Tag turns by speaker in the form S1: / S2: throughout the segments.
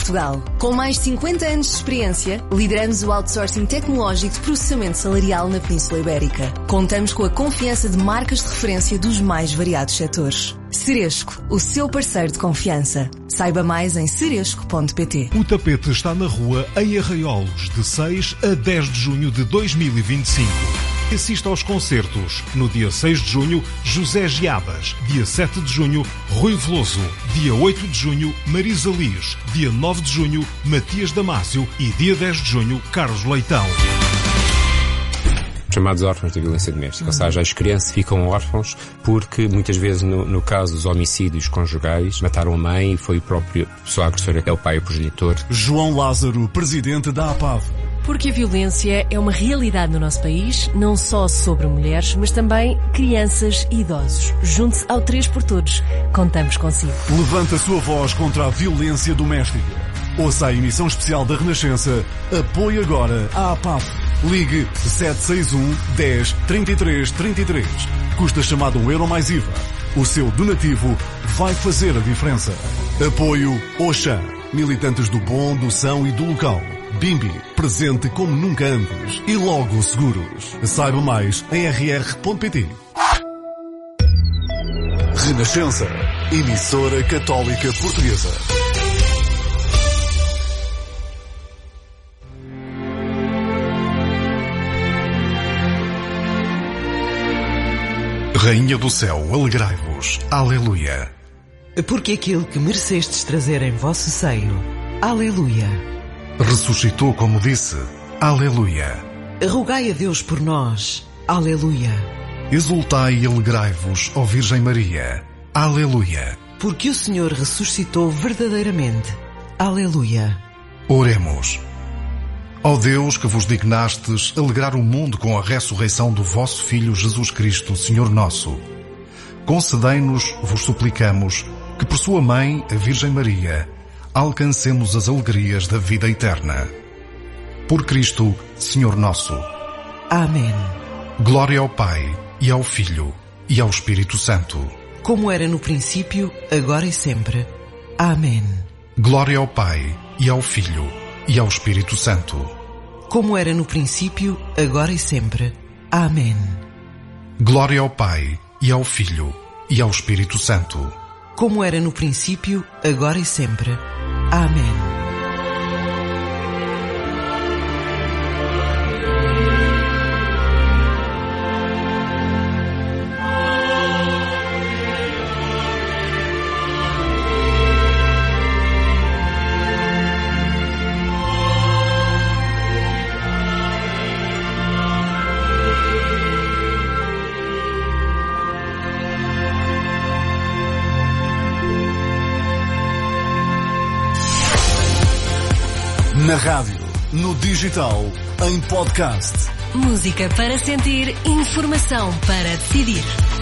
S1: Portugal. Com mais de 50 anos de experiência, lideramos o outsourcing tecnológico de processamento salarial na Península Ibérica. Contamos com a confiança de marcas de referência dos mais variados setores. Ceresco, o seu parceiro de confiança. Saiba mais em ceresco.pt.
S2: O tapete está na rua em Arraiolos, de 6 a 10 de junho de 2025. Assista aos concertos. No dia 6 de junho, José Giabas. Dia 7 de junho, Rui Veloso. Dia 8 de junho, Marisa Liz. Dia 9 de junho, Matias Damasio. E dia 10 de junho, Carlos Leitão.
S3: Chamados órfãos de violência doméstica, ou seja, as crianças ficam órfãos porque muitas vezes no caso dos homicídios conjugais mataram a mãe e foi o próprio pessoa agressora que é o pai, o progenitor.
S4: João Lázaro, presidente da APAV.
S5: Porque a violência é uma realidade no nosso país, não só sobre mulheres, mas também crianças e idosos. Junte-se ao 3 por Todos. Contamos consigo.
S4: Levanta a sua voz contra a violência doméstica. Ouça a emissão especial da Renascença. Apoie agora a APAV. Ligue 761 10 33 33. Custa chamado €1 mais IVA. O seu donativo vai fazer a diferença. Apoio Oxã. Militantes do bom, do são e do local. Bimbi, presente como nunca antes. E Logo Seguros. Saiba mais em rr.pt. Renascença. Emissora católica portuguesa. Rainha do céu, alegrai-vos. Aleluia.
S6: Porque aquele que merecestes trazer em vosso seio. Aleluia.
S4: Ressuscitou como disse. Aleluia.
S6: Rogai a Deus por nós. Aleluia.
S4: Exultai e alegrai-vos, ó Virgem Maria. Aleluia.
S6: Porque o Senhor ressuscitou verdadeiramente. Aleluia.
S4: Oremos. Ó Deus, que vos dignastes alegrar o mundo com a ressurreição do vosso Filho Jesus Cristo, Senhor nosso, concedei-nos, vos suplicamos, que por sua mãe, a Virgem Maria, alcancemos as alegrias da vida eterna. Por Cristo, Senhor nosso.
S6: Amém.
S4: Glória ao Pai, e ao Filho, e ao Espírito Santo.
S6: Como era no princípio, agora e sempre. Amém.
S4: Glória ao Pai, e ao Filho, e ao Espírito Santo.
S6: Como era no princípio, agora e sempre. Amém.
S4: Glória ao Pai, e ao Filho, e ao Espírito Santo.
S6: Como era no princípio, agora e sempre. Amém.
S4: Na rádio, no digital, em podcast.
S5: Música para sentir, informação para decidir.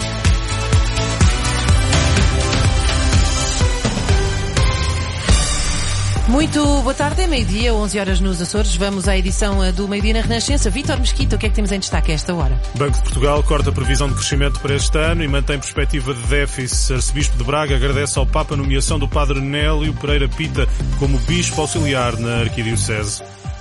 S5: Muito boa tarde, é meio-dia, 11 horas nos Açores. Vamos à edição do meio-dia na Renascença. Vítor Mesquita, o que é que temos em destaque a esta hora?
S7: Banco de Portugal corta a previsão de crescimento para este ano e mantém perspectiva de déficit. Arcebispo de Braga agradece ao Papa a nomeação do Padre Nélio Pereira Pita como Bispo Auxiliar na Arquidiocese.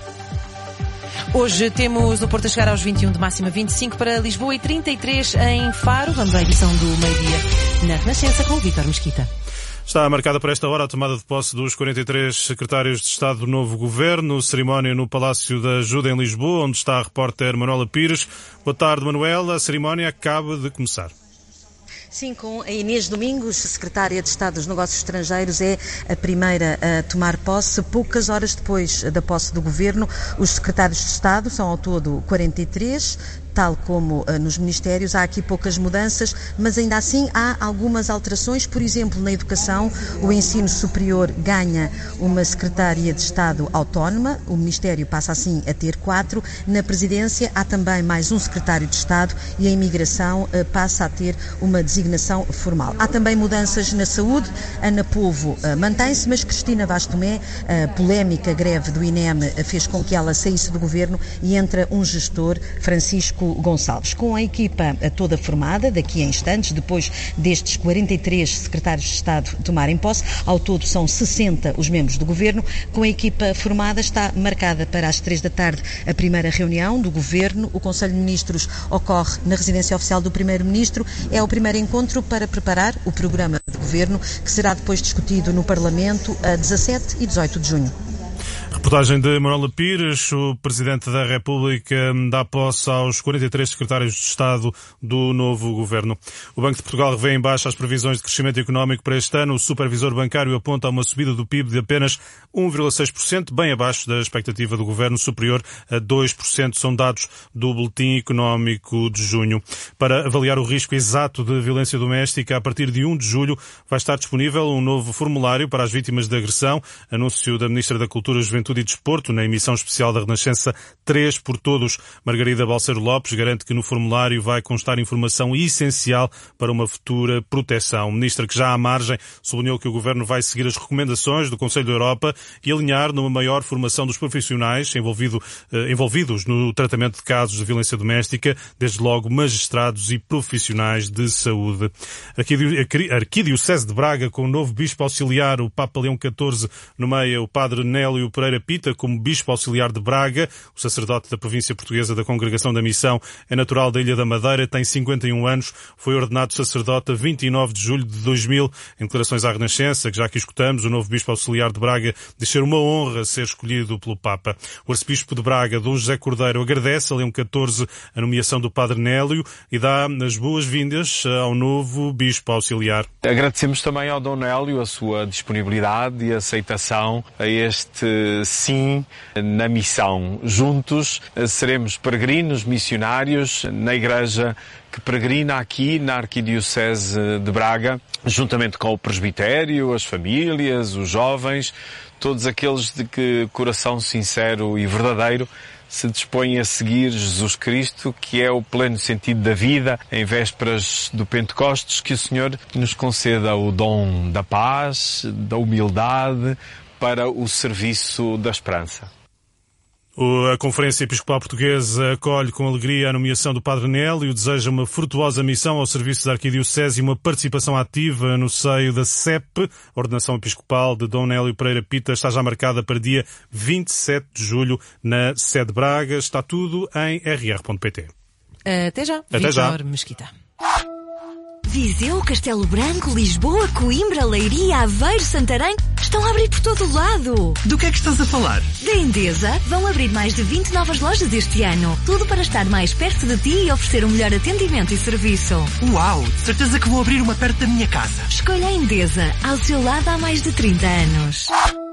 S5: Hoje temos o Porto a chegar aos 21, de máxima 25 para Lisboa e 33 em Faro. Vamos à edição do meio-dia na Renascença com o Vítor Mesquita.
S7: Está marcada para esta hora a tomada de posse dos 43 secretários de Estado do novo Governo, cerimónia no Palácio da Ajuda em Lisboa, onde está a repórter Manuela Pires. Boa tarde, Manuela. A cerimónia acaba de começar.
S8: Sim, com a Inês Domingos, secretária de Estado dos Negócios Estrangeiros, é a primeira a tomar posse. Poucas horas depois da posse do Governo, os secretários de Estado, são ao todo 43, tal como nos ministérios. Há aqui poucas mudanças, mas ainda assim há algumas alterações. Por exemplo, na educação, o ensino superior ganha uma secretária de Estado autónoma, o Ministério passa assim a ter 4. Na Presidência há também mais um secretário de Estado e a Imigração passa a ter uma designação formal. Há também mudanças na saúde. Ana Povo mantém-se, mas Cristina Vaz Tomé, a polémica greve do INEM fez com que ela saísse do Governo e entra um gestor, Francisco Francisco Gonçalves. Com a equipa toda formada, daqui a instantes, depois destes 43 secretários de Estado tomarem posse, ao todo são 60 os membros do Governo. Com a equipa formada está marcada para as 3 da tarde a primeira reunião do Governo. O Conselho de Ministros ocorre na residência oficial do Primeiro-Ministro. É o primeiro encontro para preparar o programa de Governo, que será depois discutido no Parlamento a 17 e 18 de junho.
S7: Reportagem de Manuela Pires. O Presidente da República dá posse aos 43 secretários de Estado do novo Governo. O Banco de Portugal revê em baixa as previsões de crescimento económico para este ano. O supervisor bancário aponta a uma subida do PIB de apenas 1,6%, bem abaixo da expectativa do Governo, superior a 2%. São dados do Boletim Económico de junho. Para avaliar o risco exato de violência doméstica, a partir de 1 de julho vai estar disponível um novo formulário para as vítimas de agressão. Anúncio da Ministra da Cultura, Juventude e Desporto, na emissão especial da Renascença 3 por Todos. Margarida Balseiro Lopes garante que no formulário vai constar informação essencial para uma futura proteção. Ministra, que já à margem, sublinhou que o Governo vai seguir as recomendações do Conselho da Europa e alinhar numa maior formação dos profissionais envolvidos no tratamento de casos de violência doméstica, desde logo magistrados e profissionais de saúde. A Arquidiocese de Braga, com o novo Bispo Auxiliar, o Papa Leão XIV, nomeia o Padre Nélio Pereira Pita como Bispo Auxiliar de Braga. O sacerdote da província portuguesa da Congregação da Missão é natural da Ilha da Madeira, tem 51 anos, foi ordenado sacerdote a 29 de julho de 2000. Em declarações à Renascença, que já aqui escutamos, o novo Bispo Auxiliar de Braga diz ser uma honra ser escolhido pelo Papa. O Arcebispo de Braga, Dom José Cordeiro, agradece a Leão XIV a nomeação do Padre Nélio e dá as boas-vindas ao novo Bispo Auxiliar.
S9: Agradecemos também ao Dom Nélio a sua disponibilidade e aceitação a este sim na missão. Juntos seremos peregrinos, missionários na Igreja que peregrina aqui na Arquidiocese de Braga, juntamente com o presbitério, as famílias, os jovens, todos aqueles de que coração sincero e verdadeiro se dispõem a seguir Jesus Cristo, que é o pleno sentido da vida, em vésperas do Pentecostes, que o Senhor nos conceda o dom da paz, da humildade, para o serviço da esperança.
S7: A Conferência Episcopal Portuguesa acolhe com alegria a nomeação do Padre Nélio e deseja uma frutuosa missão ao serviço da Arquidiocese e uma participação ativa no seio da CEP. A ordenação episcopal de Dom Nélio Pereira Pita está já marcada para dia 27 de julho na sede de Braga. Está tudo em rr.pt.
S5: Até já.
S7: Até já.
S5: Vítor Mesquita.
S1: Viseu, Castelo Branco, Lisboa, Coimbra, Leiria, Aveiro, Santarém estão a abrir por todo o lado.
S10: Do que é que estás a falar?
S1: Da Endesa vão abrir mais de 20 novas lojas este ano. Tudo para estar mais perto de ti e oferecer um melhor atendimento e serviço.
S10: Uau! Certeza que vou abrir uma perto da minha casa.
S1: Escolha a Endesa, ao seu lado há mais de 30 anos.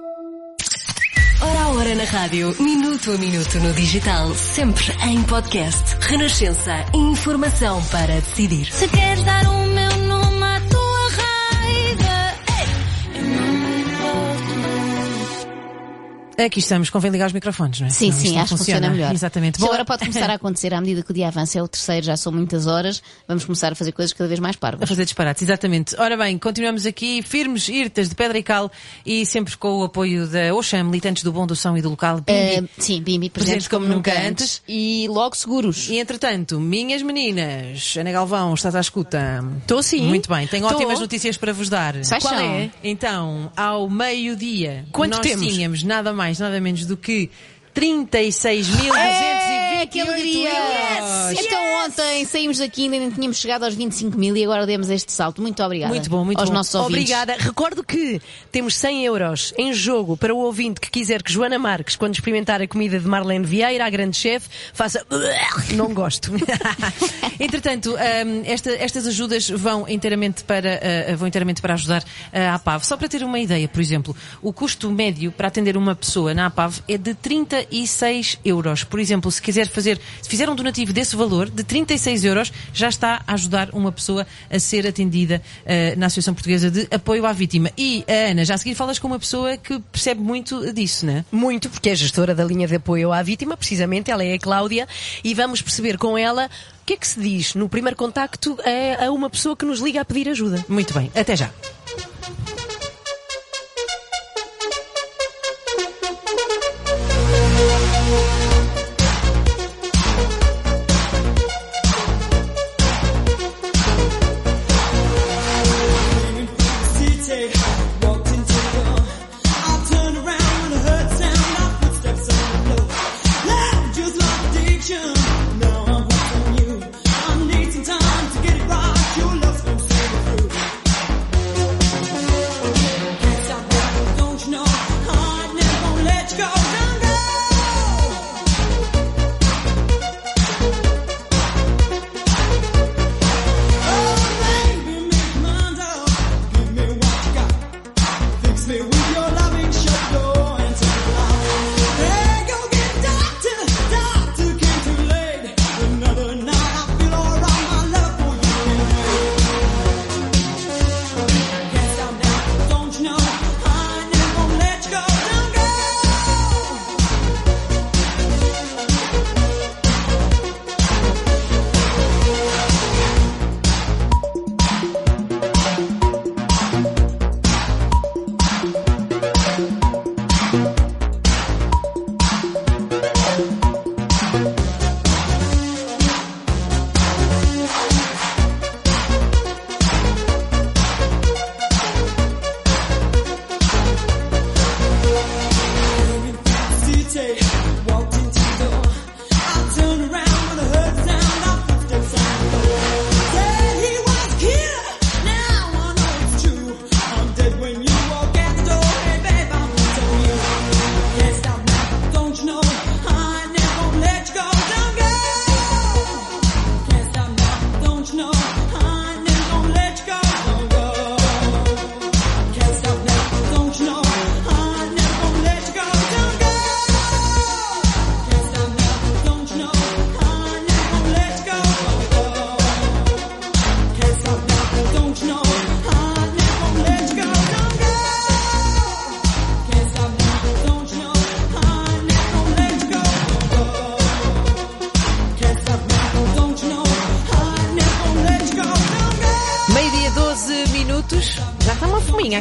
S1: Hora a hora na rádio, minuto a minuto no digital, sempre em podcast. Renascença, informação para decidir.
S11: Se queres dar o meu nome à tua raiva, eu não me importo.
S5: Aqui estamos, convém ligar os microfones, não é?
S12: Sim, sim, acho que funciona melhor.
S5: Exatamente.
S12: Isto agora pode começar a acontecer à medida que o dia avança, é o terceiro, já são muitas horas, vamos começar a fazer coisas cada vez mais parvas.
S5: A fazer disparates, exatamente. Ora bem, continuamos aqui, firmes, irtas, de pedra e cal, e sempre com o apoio da Oxam, militantes do bom, do são e do local. Bimbi.
S12: Sim, Bimbi, presentes como nunca antes. E logo seguros.
S5: E entretanto, minhas meninas, Ana Galvão, estás à escuta?
S13: Estou sim.
S5: Muito bem, tenho ótimas notícias para vos dar.
S12: Qual é?
S5: Então, ao meio-dia,
S13: quanto
S5: nós
S13: temos?
S5: Tínhamos nada mais, nada menos do que 36.228
S12: que alegria!
S5: euros.
S12: Então ontem saímos daqui, ainda nem tínhamos chegado aos 25 mil e agora demos este salto. Muito obrigada.
S5: Muito bom, muito
S12: aos
S5: bom.
S12: nossos ouvintes.
S13: Obrigada. Recordo que temos 100 euros em jogo para o ouvinte que quiser que Joana Marques, quando experimentar a comida de Marlene Vieira, a grande chefe, faça... Não gosto.
S5: Entretanto, estas ajudas vão inteiramente para ajudar a APAV. Só para ter uma ideia, por exemplo, o custo médio para atender uma pessoa na APAV é de 36 euros. Por exemplo, se fizer um donativo desse valor, de 36 euros, já está a ajudar uma pessoa a ser atendida na Associação Portuguesa de Apoio à Vítima. E, Ana, já a seguir falas com uma pessoa que percebe muito disso, não é?
S13: Muito, porque é gestora da linha de apoio à vítima, precisamente, ela é a Cláudia, e vamos perceber com ela o que é que se diz no primeiro contacto a uma pessoa que nos liga a pedir ajuda.
S5: Muito bem, até já.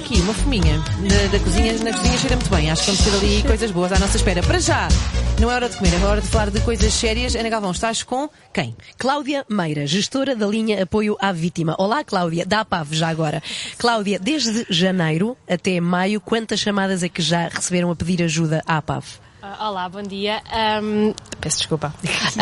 S5: aqui uma fominha da cozinha. Na cozinha cheira muito bem. Acho que vamos ter ali coisas boas à nossa espera. Para já, não é hora de comer, é hora de falar de coisas sérias. Ana Galvão, estás com quem?
S13: Cláudia Meira, gestora da linha Apoio à Vítima. Olá, Cláudia, da APAV já agora. Cláudia, desde janeiro até maio, quantas chamadas é que já receberam a pedir ajuda à APAV?
S14: Olá, bom dia. Peço desculpa.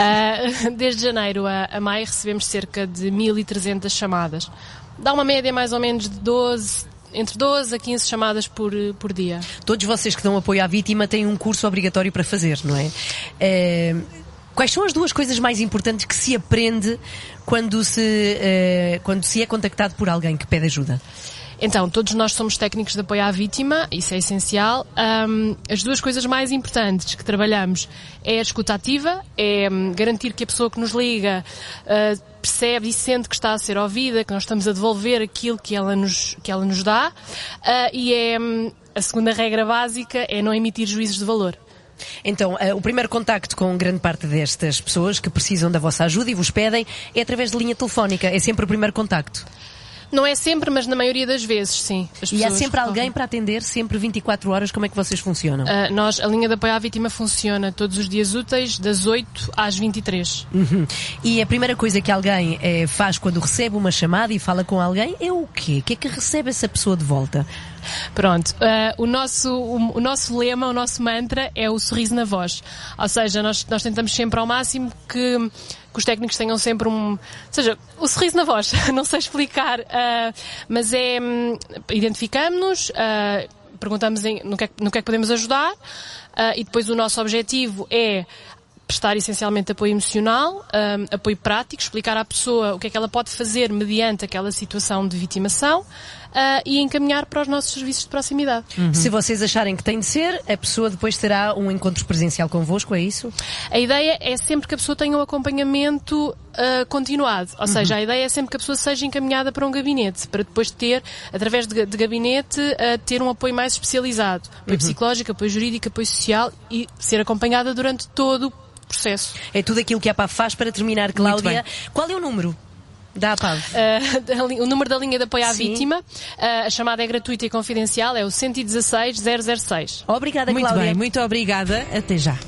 S14: Desde janeiro a maio recebemos cerca de 1.300 chamadas. Dá uma média mais ou menos de entre 12 a 15 chamadas por dia.
S13: Todos vocês que dão apoio à vítima têm um curso obrigatório para fazer, não é? Quais são as duas coisas mais importantes que se aprende quando se é contactado por alguém que pede ajuda?
S14: Então, todos nós somos técnicos de apoio à vítima, isso é essencial. As duas coisas mais importantes que trabalhamos é a escuta ativa, é garantir que a pessoa que nos liga percebe e sente que está a ser ouvida, que nós estamos a devolver aquilo que ela nos dá, e a segunda regra básica é não emitir juízos de valor.
S13: Então, o primeiro contacto com grande parte destas pessoas que precisam da vossa ajuda e vos pedem é através de linha telefónica, é sempre o primeiro contacto?
S14: Não é sempre, mas na maioria das vezes, sim.
S13: E há sempre alguém para atender, sempre 24 horas, como é que vocês funcionam?
S14: A linha de apoio à vítima funciona todos os dias úteis, das 8 às 23.
S13: E a primeira coisa que alguém faz quando recebe uma chamada e fala com alguém é o quê? O que é que recebe essa pessoa de volta?
S14: Pronto, o nosso lema, o nosso mantra é o sorriso na voz. Ou seja, nós tentamos sempre ao máximo que os técnicos tenham sempre o sorriso na voz, não sei explicar, mas identificamos-nos, perguntamos no que é que podemos ajudar, e depois o nosso objetivo é prestar essencialmente apoio emocional, apoio prático, explicar à pessoa o que é que ela pode fazer mediante aquela situação de vitimação, e encaminhar para os nossos serviços de proximidade.
S13: Se vocês acharem que tem de ser, a pessoa depois terá um encontro presencial convosco, é isso?
S14: A ideia é sempre que a pessoa tenha um acompanhamento continuado. Ou seja, a ideia é sempre que a pessoa seja encaminhada para um gabinete, para depois ter, através de gabinete, ter um apoio mais especializado. Apoio psicológico, apoio jurídico, apoio social e ser acompanhada durante todo o processo.
S13: É tudo aquilo que a APAV faz. Para terminar, Cláudia, qual é o número da APAV?
S14: O número da linha de apoio à vítima, a chamada é gratuita e confidencial, é o 116 006.
S13: Obrigada,
S5: muito
S13: Cláudia.
S5: Muito bem, muito obrigada. Até já.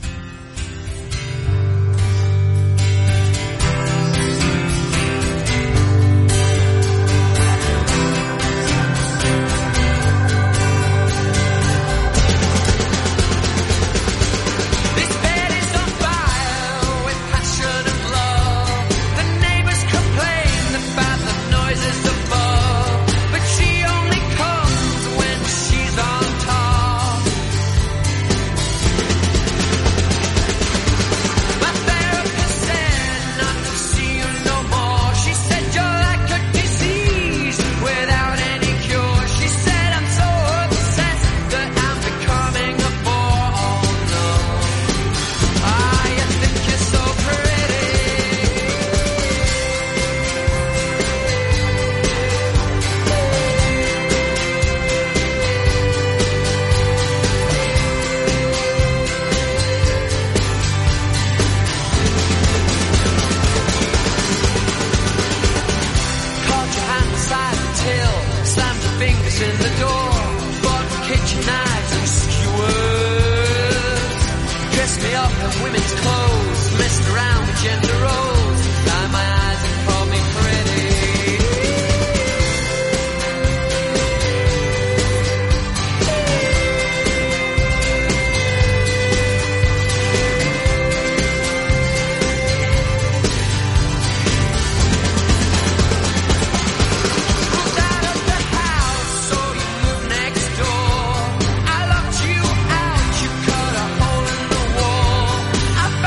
S11: I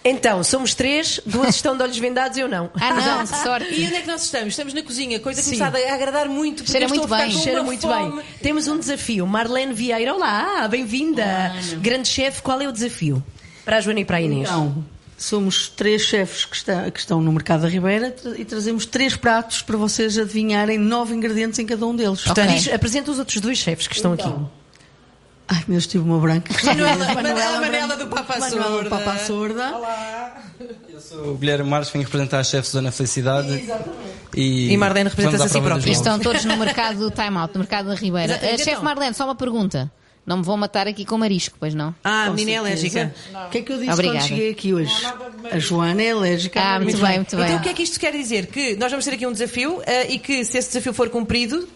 S13: Então, somos 3, 2 estão de olhos vendados e eu não.
S12: Ah, não, que sorte.
S5: E onde é que nós estamos? Estamos na cozinha, coisa que me
S13: Sim.
S5: está a agradar muito. porque
S12: Cheira
S5: eu estou
S12: muito
S5: a ficar
S12: bem.
S5: com
S13: Cheira
S5: uma
S13: muito
S5: fome.
S13: bem. Temos um desafio. Marlene Vieira, olá, bem-vinda. Grande chefe, qual é o desafio? Para a Joana e para a Inês.
S15: Então, somos 3 chefes que estão no Mercado da Ribeira e trazemos 3 pratos para vocês adivinharem 9 ingredientes em cada um deles.
S13: Portanto, apresenta os outros 2 chefes que estão aqui.
S15: Ai, meu, estive uma branca.
S5: Manela do Papa
S15: Manuela do Papa Sorda.
S16: Eu sou o Guilherme Marques, venho representar a chefe Susana Felicidade.
S5: E Marlene representa-se a si própria.
S12: Estão todos no mercado do Time Out, no mercado da Ribeira.
S5: Exatamente,
S12: Chefe
S5: então.
S12: Marlene, só uma pergunta. Não me vão matar aqui com marisco, pois não?
S5: Ah, a
S15: Com
S5: menina é
S15: certeza.
S5: alérgica.
S15: O que é que eu disse
S12: Obrigada.
S15: quando cheguei aqui hoje? A Joana é alérgica.
S12: Ah, muito bem, muito bem.
S5: Então o que é que isto quer dizer? Que nós vamos ter aqui um desafio e que se esse desafio for cumprido,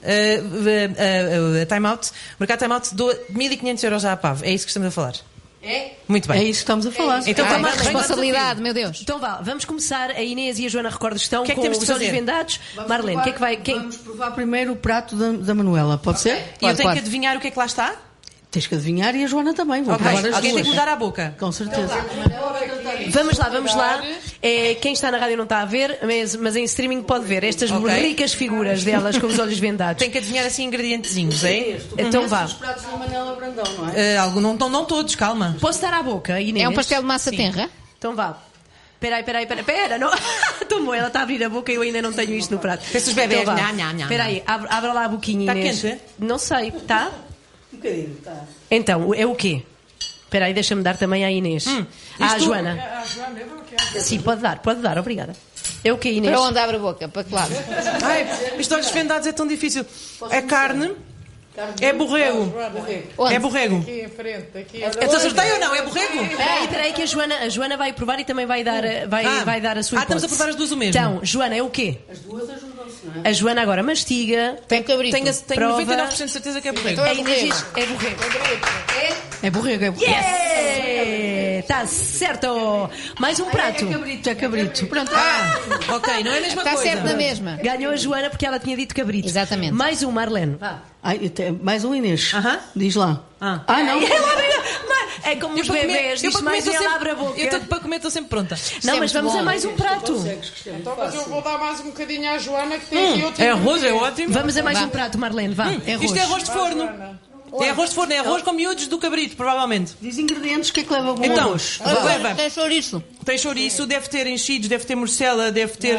S5: a Time Out, o mercado Time Out doa 1.500 euros à APAV. É isso que estamos a falar?
S13: É?
S5: Muito bem.
S15: É isso que estamos a falar.
S5: Então
S12: Ai,
S5: vamos
S12: que responsabilidade, meu Deus.
S13: Então vá, vamos começar. A Inês e a Joana, recordo, estão
S5: O que é que
S13: com
S5: temos de
S13: os olhos
S5: fazer?
S13: vendados. Marlene, o que é que vai...
S15: Vamos provar primeiro o prato da Manuela, pode ser?
S5: E eu tenho
S12: pode.
S5: que adivinhar o que é que lá está?
S15: Tens que adivinhar e a Joana também. Vou
S5: Ok.
S15: provar as
S5: Alguém tem
S15: duas.
S5: que mudar a boca.
S15: Com certeza.
S13: Vamos lá. Quem está na rádio não está a ver, mas em streaming pode ver estas
S5: Ok.
S13: ricas figuras delas com os olhos vendados.
S5: Tem que adivinhar assim ingredientezinhos, é?
S13: Então vá.
S15: Os pratos da Manela Brandão, não é?
S5: Não todos, calma.
S13: Posso dar à boca, Inês?
S12: É um pastel de massa tenra?
S13: Então vá. Pera, não. Tomou, ela está a abrir a boca e eu ainda não tenho isto no prato.
S5: Pensa os bebés.
S13: Então vá.
S5: Não.
S13: Espera aí, abre lá a boquinha,
S5: Está
S13: Inês.
S5: quente?
S13: Não sei, está?
S15: Um bocadinho, tá.
S13: Então, é o quê? Espera aí, deixa-me dar também à Inês. À
S5: isto-
S13: Joana. Sim, pode dar, obrigada. É o quê, Inês?
S12: Para onde abre a boca? Para que lado?
S5: Ai, isto olhos vendados é tão difícil. É carne, é borrego.
S12: Onde?
S5: É borrego.
S14: Aqui em frente, aqui.
S5: Então acertei ou não? É borrego?
S13: Espera aí que a Joana vai provar e também vai dar, vai dar a sua
S5: estamos
S13: hipótese.
S5: a provar as duas o mesmo.
S13: Então, Joana, é o quê?
S15: As duas ajudam-se, não é?
S13: A Joana agora mastiga.
S12: Tem cabrito.
S5: Tenho
S13: Prova.
S5: 99% de certeza que é borrego.
S13: A Inês diz, é borrego.
S15: É borrego, é borrego.
S13: Está certo! Mais um prato.
S15: É cabrito. Pronto.
S5: Ok, não é a mesma
S12: Está
S5: coisa.
S12: certo na mesma.
S13: Ganhou a Joana porque ela tinha dito cabrito.
S12: Exatamente.
S13: Mais um, Marlene.
S15: Mais um Inês. Diz lá.
S5: Ah.
S15: Não.
S13: É como
S5: Eu
S13: os
S5: para comer-
S13: bebês,
S5: eu
S13: diz
S5: para comer
S13: mais e
S5: estou
S13: ela
S5: sempre-
S13: abre a boca.
S5: Eu estou para comer, estou sempre pronta.
S13: Não, mas vamos a mais um prato.
S14: Então, mas eu vou dar mais um bocadinho à Joana que tem aqui outro.
S5: É arroz, é ótimo.
S13: Vamos a mais um prato, Marlene, vá.
S5: Isto é arroz de forno. É arroz de forno, é arroz com miúdos do cabrito, provavelmente.
S15: Diz ingredientes, o que é que leva bom
S5: Então,
S15: arroz?
S5: leva.
S12: Tem chouriço.
S5: Tem chouriço, deve ter enchidos, deve ter morcela, deve ter.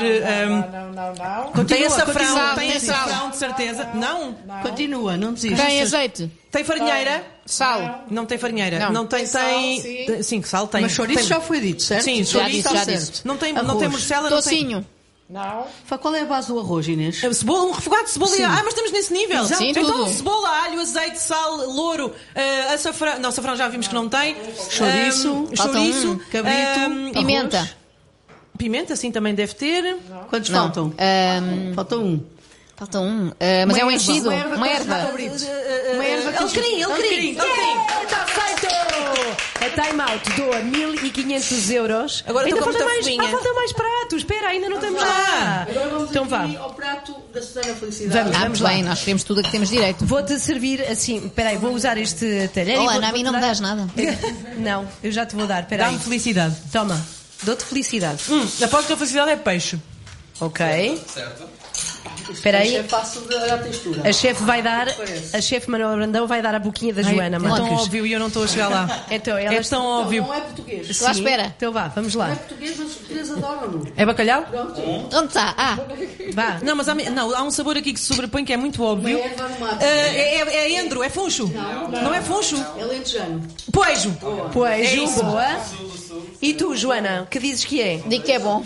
S14: Não.
S5: Tem
S13: Continua,
S5: açafrão,
S12: continua.
S5: tem
S12: Tem sal.
S5: açafrão, de certeza. Não?
S15: Continua, não desistas.
S12: Tem azeite.
S5: Tem farinheira?
S12: Sal.
S5: Não tem farinheira.
S12: Não.
S5: Tem.
S14: Sal,
S5: Sim, sal tem.
S15: Mas chouriço
S5: Tem-
S15: já foi dito, certo?
S5: Sim,
S12: Já
S5: chouriço
S12: disse, já
S5: está
S12: disse.
S5: certo. Não tem
S15: Arroz.
S5: morcela, não tem.
S12: Tocinho.
S14: Não.
S15: Qual é a base do arroz, Inês?
S5: Cebola, um refogado de cebola.
S15: Sim.
S5: Mas estamos nesse nível.
S12: Sim,
S5: então,
S12: tudo.
S5: cebola, alho, azeite, sal, louro, açafrão. Não, açafrão já vimos que não tem.
S15: Chouriço.
S12: Falta
S5: chouriço,
S15: cabrito,
S12: Pimenta.
S5: arroz. Pimenta, sim, também deve ter.
S15: Quantos
S12: Não.
S15: faltam? Falta um.
S12: Falta um. Mas é um enchido. Uma erva.
S15: Uma erva que
S5: Alecrim.
S13: Está feito! A Time Out doa 1.500 euros.
S5: Agora
S13: ainda
S5: estou com
S13: falta
S5: muita
S13: mais,
S5: fominha.
S13: falta mais pratos. Espera, ainda não estamos lá.
S15: Agora vamos
S13: Então vá.
S15: aqui ao prato da Susana Felicidade.
S12: Vamos
S13: lá.
S12: bem, nós queremos tudo a que temos direito.
S13: Vou-te servir assim. Espera aí, vou usar este talher.
S12: Oh,
S13: e
S12: Ana, a mim não me
S13: dar-
S12: dás nada.
S13: Não, eu já te vou dar. Espera aí.
S5: Dá-me felicidade.
S13: Toma, dou-te felicidade.
S5: Aposto que a felicidade é peixe.
S13: Ok. Espera aí.
S15: É fácil de dar a textura.
S13: A chefe vai dar, a chefe Manuela Brandão vai dar a boquinha da Joana
S5: É tão
S13: Marques.
S5: óbvio e eu não estou a chegar lá.
S13: Então,
S5: É
S13: elas...
S5: tão óbvio.
S15: Não é português.
S12: Estou à espera.
S13: Então vá, vamos
S15: Não é
S13: lá.
S15: português, mas os portugueses adoram-no.
S5: É bacalhau?
S12: Onde está? Ah,
S13: Vá.
S5: Não, mas há um sabor aqui que se sobrepõe que é muito óbvio.
S15: Uma erva no mato.
S5: É endro, é funcho. Não é funcho.
S15: É lentejano.
S5: Poejo.
S13: Pois,
S5: É isso.
S13: boa. E tu, Joana, que dizes que é?
S12: digo que é bom.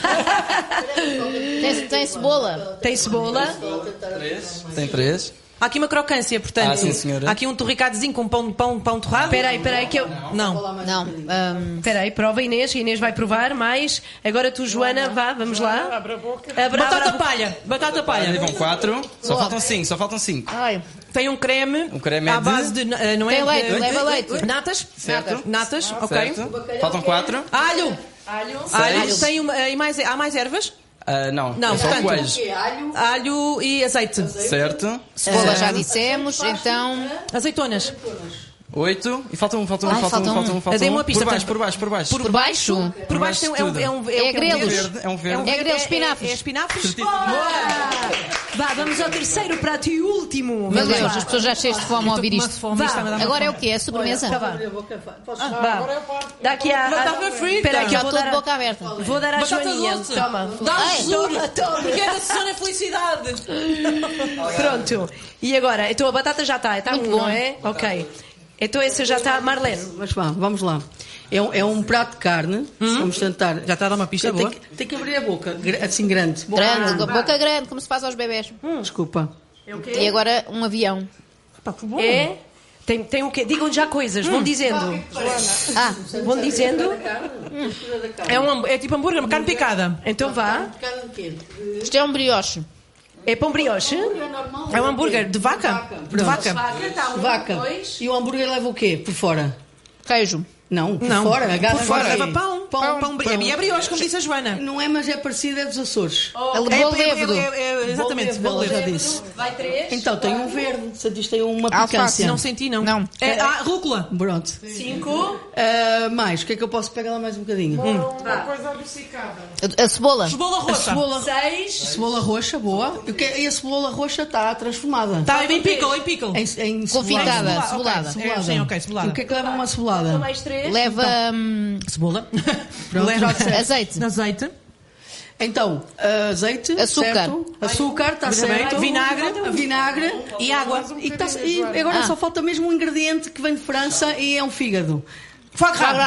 S12: Tem cebola.
S13: Tem cebola.
S16: Tem 3.
S5: Há aqui uma crocância, portanto.
S16: Ah, sim, senhora.
S5: Há aqui um torricadozinho com pão torrado.
S13: Espera aí que eu...
S5: Não.
S12: Não.
S13: Espera aí, prova Inês. A Inês vai provar mais. Agora tu, Joana, vá, vamos lá.
S14: Abre a boca.
S5: Batata palha. Batata
S16: Ali
S5: palha.
S16: vão 4. Só faltam 5.
S12: Ai,
S5: Tem um creme.
S16: Um creme é
S5: à
S16: de-
S5: base de. Não é?
S12: Tem leite,
S5: de-
S12: leva leite.
S5: Natas.
S16: Certo.
S5: Natas, ok.
S16: Certo. Faltam 4.
S5: Alho.
S16: Seis.
S5: Tem há mais ervas?
S16: Não,
S5: Não,
S16: é só
S5: portanto-
S16: coelhos.
S5: Alho e azeite.
S16: Certo.
S12: cebola já dissemos, então...
S5: Azeitonas.
S16: 8. E falta um.
S5: Dê-me uma pista.
S16: Por baixo.
S5: Por baixo é um
S12: grelos.
S16: É um verde.
S12: É grelos, espinafres.
S5: É espinafres? Vá, vamos ao terceiro prato e último.
S12: Meu Deus, as pessoas já cheias de fome a ouvir isto. Agora é o quê? É a sobremesa?
S5: Dá aqui a...
S14: Batata frita.
S12: Espera que eu estou de boca aberta.
S5: Vou dar à Joaninha. Toma.
S14: Toma. Porque é da Susana é felicidade.
S5: Pronto. E agora? Então a batata já está. Está
S12: muito
S5: bom,
S12: bom.
S5: não é? Ok. Então esse já está. Marlene.
S15: Mas vamos lá. É um prato de carne. Vamos tentar.
S14: Já está a dar uma pista boa?
S15: Tem que abrir a boca, assim grande.
S12: Boca grande, como se faz aos bebés.
S15: Desculpa.
S5: É o quê?
S12: E agora um avião.
S5: É? Tem o quê? Digam já coisas, vão dizendo. Vão dizendo.
S14: É tipo hambúrguer, carne picada.
S5: Então vá.
S12: Isto é um brioche.
S5: É pão brioche?
S14: É um hambúrguer de vaca? De vaca.
S15: Vaca. E o hambúrguer leva o quê? Por fora?
S12: Queijo.
S15: Não, por fora.
S14: Por fora leva pão. E é brioche, como disse a Joana.
S15: Não é, mas é parecido, é dos Açores.
S14: Exatamente,
S15: bolo já disse.
S5: Vai 3.
S15: Então tem um verde. Sentiste tem uma
S12: Alface.
S15: picância.
S14: Não senti, não.
S5: É
S14: rúcula.
S15: Pronto.
S5: 5.
S15: Mais, o que é que eu posso pegar lá mais um bocadinho?
S14: Uma coisa adocicada.
S12: A cebola.
S14: Cebola roxa.
S5: 6.
S15: Cebola roxa, boa. E a cebola roxa está transformada.
S14: Está em pickle,
S15: Em
S12: Confitada, cebolada.
S14: Sim, ok, cebolada.
S15: O que é que leva uma cebolada?
S5: Mais 3.
S12: Leva
S14: Cebola.
S12: azeite.
S15: Então, azeite,
S12: açúcar,
S15: certo? Açúcar, está certo.
S14: Vinagre
S15: e água. E agora só falta mesmo um ingrediente que vem de França e é um fígado.
S5: Foie gras.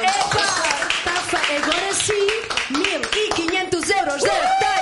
S5: Agora sim, 1.500 euros de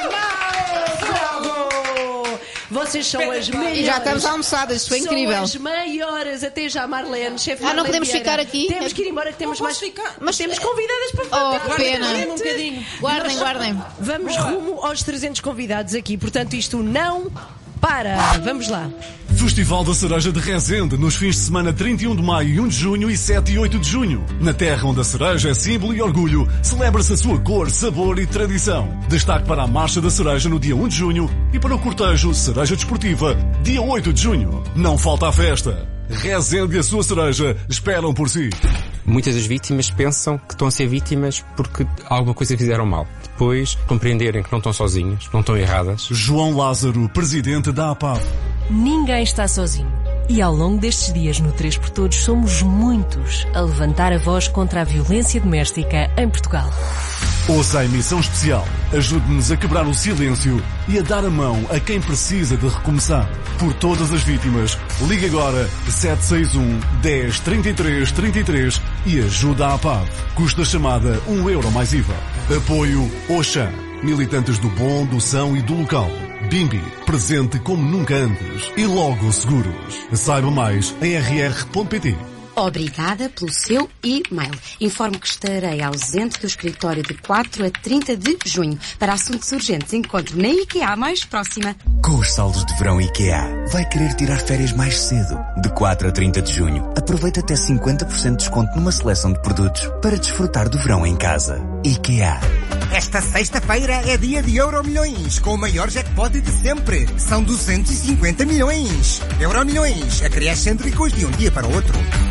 S5: Vocês são as maiores.
S12: E já estamos almoçadas, isso foi incrível.
S5: São as maiores, até já Marlene, chefe Marlene.
S12: Não podemos
S5: Vieira.
S12: ficar aqui?
S5: Temos que ir embora, que temos mais.
S12: Mas
S5: temos convidadas para
S12: ficar. Oh, que pena.
S14: Um bocadinho.
S5: Guardem. Vamos rumo aos 300 convidados aqui, portanto isto não para. Vamos lá.
S4: Festival da Cereja de Rezende, nos fins de semana 31 de maio, 1 de junho e 7 e 8 de junho. Na terra onde a cereja é símbolo e orgulho, celebra-se a sua cor, sabor e tradição. Destaque para a Marcha da Cereja no dia 1 de junho e para o cortejo Cereja Desportiva, dia 8 de junho. Não falta a festa. Rezende e a sua cereja esperam por si.
S3: Muitas das vítimas pensam que estão a ser vítimas porque alguma coisa fizeram mal. Depois compreenderem que não estão sozinhas, não estão erradas.
S4: João Lázaro, presidente da APAV.
S1: Ninguém está sozinho. E ao longo destes dias no 3 por Todos somos muitos a levantar a voz contra a violência doméstica em Portugal.
S4: Ouça a emissão especial. Ajude-nos a quebrar o silêncio e a dar a mão a quem precisa de recomeçar. Por todas as vítimas, ligue agora 761 10 33 33 e ajuda a APAV. Custa chamada €1 mais IVA. Apoio Oxam. Militantes do bom, do são e do local. Bimbi, presente como nunca antes. E Logo Seguros. Saiba mais em rr.pt.
S17: Obrigada pelo seu e-mail. Informo que estarei ausente do escritório de 4 a 30 de junho. Para assuntos urgentes, encontro na IKEA mais próxima.
S18: Com os saldos de verão IKEA, vai querer tirar férias mais cedo. De 4 a 30 de junho, aproveita até 50% de desconto numa seleção de produtos para desfrutar do verão em casa. IKEA.
S19: Esta sexta-feira é dia de Euromilhões, com o maior jackpot de sempre. São 250 milhões. Euromilhões, a criar excêntricos de um dia para o outro.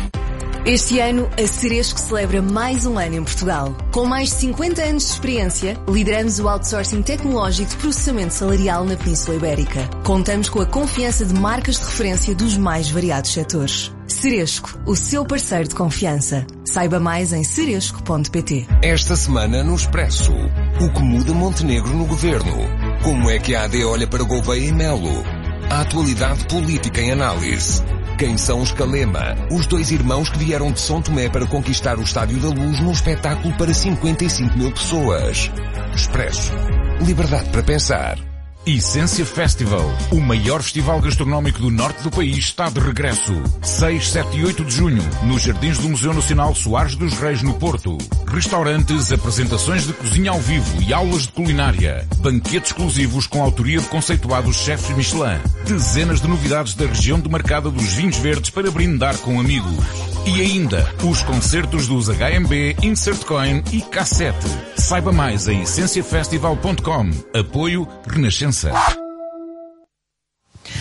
S1: Este ano, a Ceresco celebra mais um ano em Portugal. Com mais de 50 anos de experiência, lideramos o outsourcing tecnológico de processamento salarial na Península Ibérica. Contamos com a confiança de marcas de referência dos mais variados setores. Ceresco, o seu parceiro de confiança. Saiba mais em ceresco.pt.
S20: Esta semana no Expresso, o que muda Montenegro no governo? Como é que a AD olha para Gouveia e Melo? A atualidade política em análise. Quem são os Calema, os dois irmãos que vieram de São Tomé para conquistar o Estádio da Luz num espetáculo para 55 mil pessoas? Expresso. Liberdade para pensar.
S21: Essência Festival, o maior festival gastronómico do norte do país, está de regresso. 6, 7 e 8 de junho, nos Jardins do Museu Nacional Soares dos Reis, no Porto. Restaurantes, apresentações de cozinha ao vivo e aulas de culinária. Banquetes exclusivos com autoria de conceituados chefes Michelin. Dezenas de novidades da região demarcada dos vinhos verdes para brindar com amigos. E ainda, os concertos dos HMB, Insert Coin e K7. Saiba mais em essenciafestival.com. Apoio Renascença.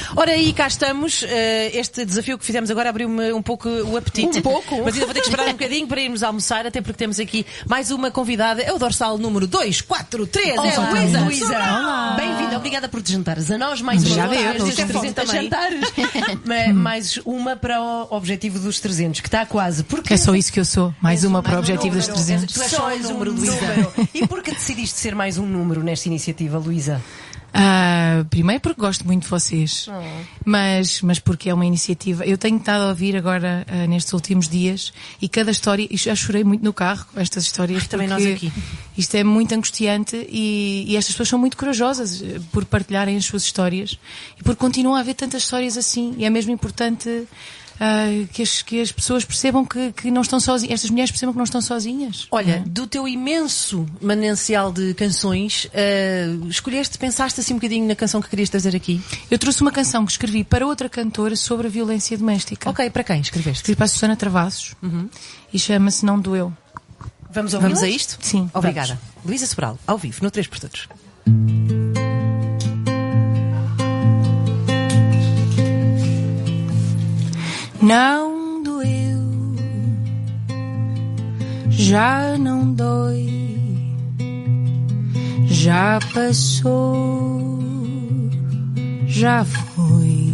S5: Ora, aí cá estamos. Este desafio que fizemos agora abriu-me um pouco o apetite.
S13: Um pouco?
S5: Mas ainda vou ter que esperar um bocadinho para irmos almoçar, até porque temos aqui mais uma convidada. É o dorsal número 243.
S13: Olá,
S5: é a Luísa.
S13: Olá. Bem-vinda, obrigada por te jantares a nós. Mais uma
S5: desde 300
S13: jantares. Mais uma para o objetivo dos 300, que está quase. Porque
S2: é só isso que eu sou. Mais uma para o objetivo dos 300.
S13: Tu és só mais um número, Luísa. E por que decidiste ser mais um número nesta iniciativa, Luísa?
S2: Primeiro porque gosto muito de vocês, mas porque é uma iniciativa. Eu tenho estado a ouvir agora nestes últimos dias e cada história, e já chorei muito no carro com estas histórias.
S5: Também nós aqui.
S2: Isto é muito angustiante e estas pessoas são muito corajosas por partilharem as suas histórias e por continuar a haver tantas histórias assim, e é mesmo importante que as pessoas percebam que não estão sozinhas, estas mulheres percebam que não estão sozinhas.
S5: Olha, do teu imenso manancial de canções, pensaste assim um bocadinho na canção que querias trazer aqui?
S2: Eu trouxe uma canção que escrevi para outra cantora sobre a violência doméstica.
S5: Ok, para quem escreveste?
S2: Escrevi para a Susana Travassos e chama-se Não Doeu.
S5: Vamos a isto?
S2: Sim.
S5: Obrigada. Luísa Sobral, ao vivo, no 3 por Todos.
S2: Não doeu, já não dói, já passou, já foi.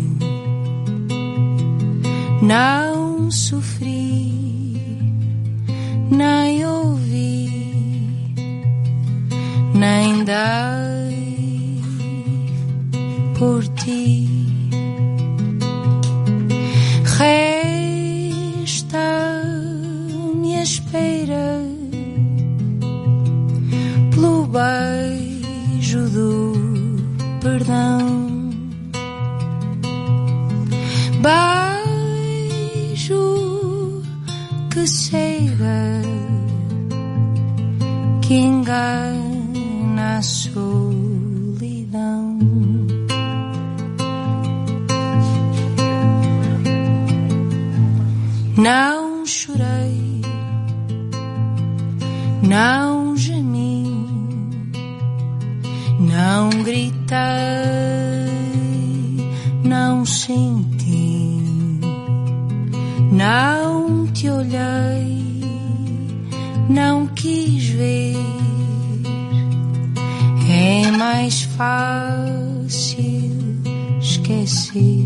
S2: Não sofri, nem ouvi, nem dei por ti. Resta-me a espera pelo beijo do perdão, beijo que cega, que engana a solidão. Não chorei, não gemi, não gritei, não senti, não te olhei, não quis ver. É mais fácil esquecer.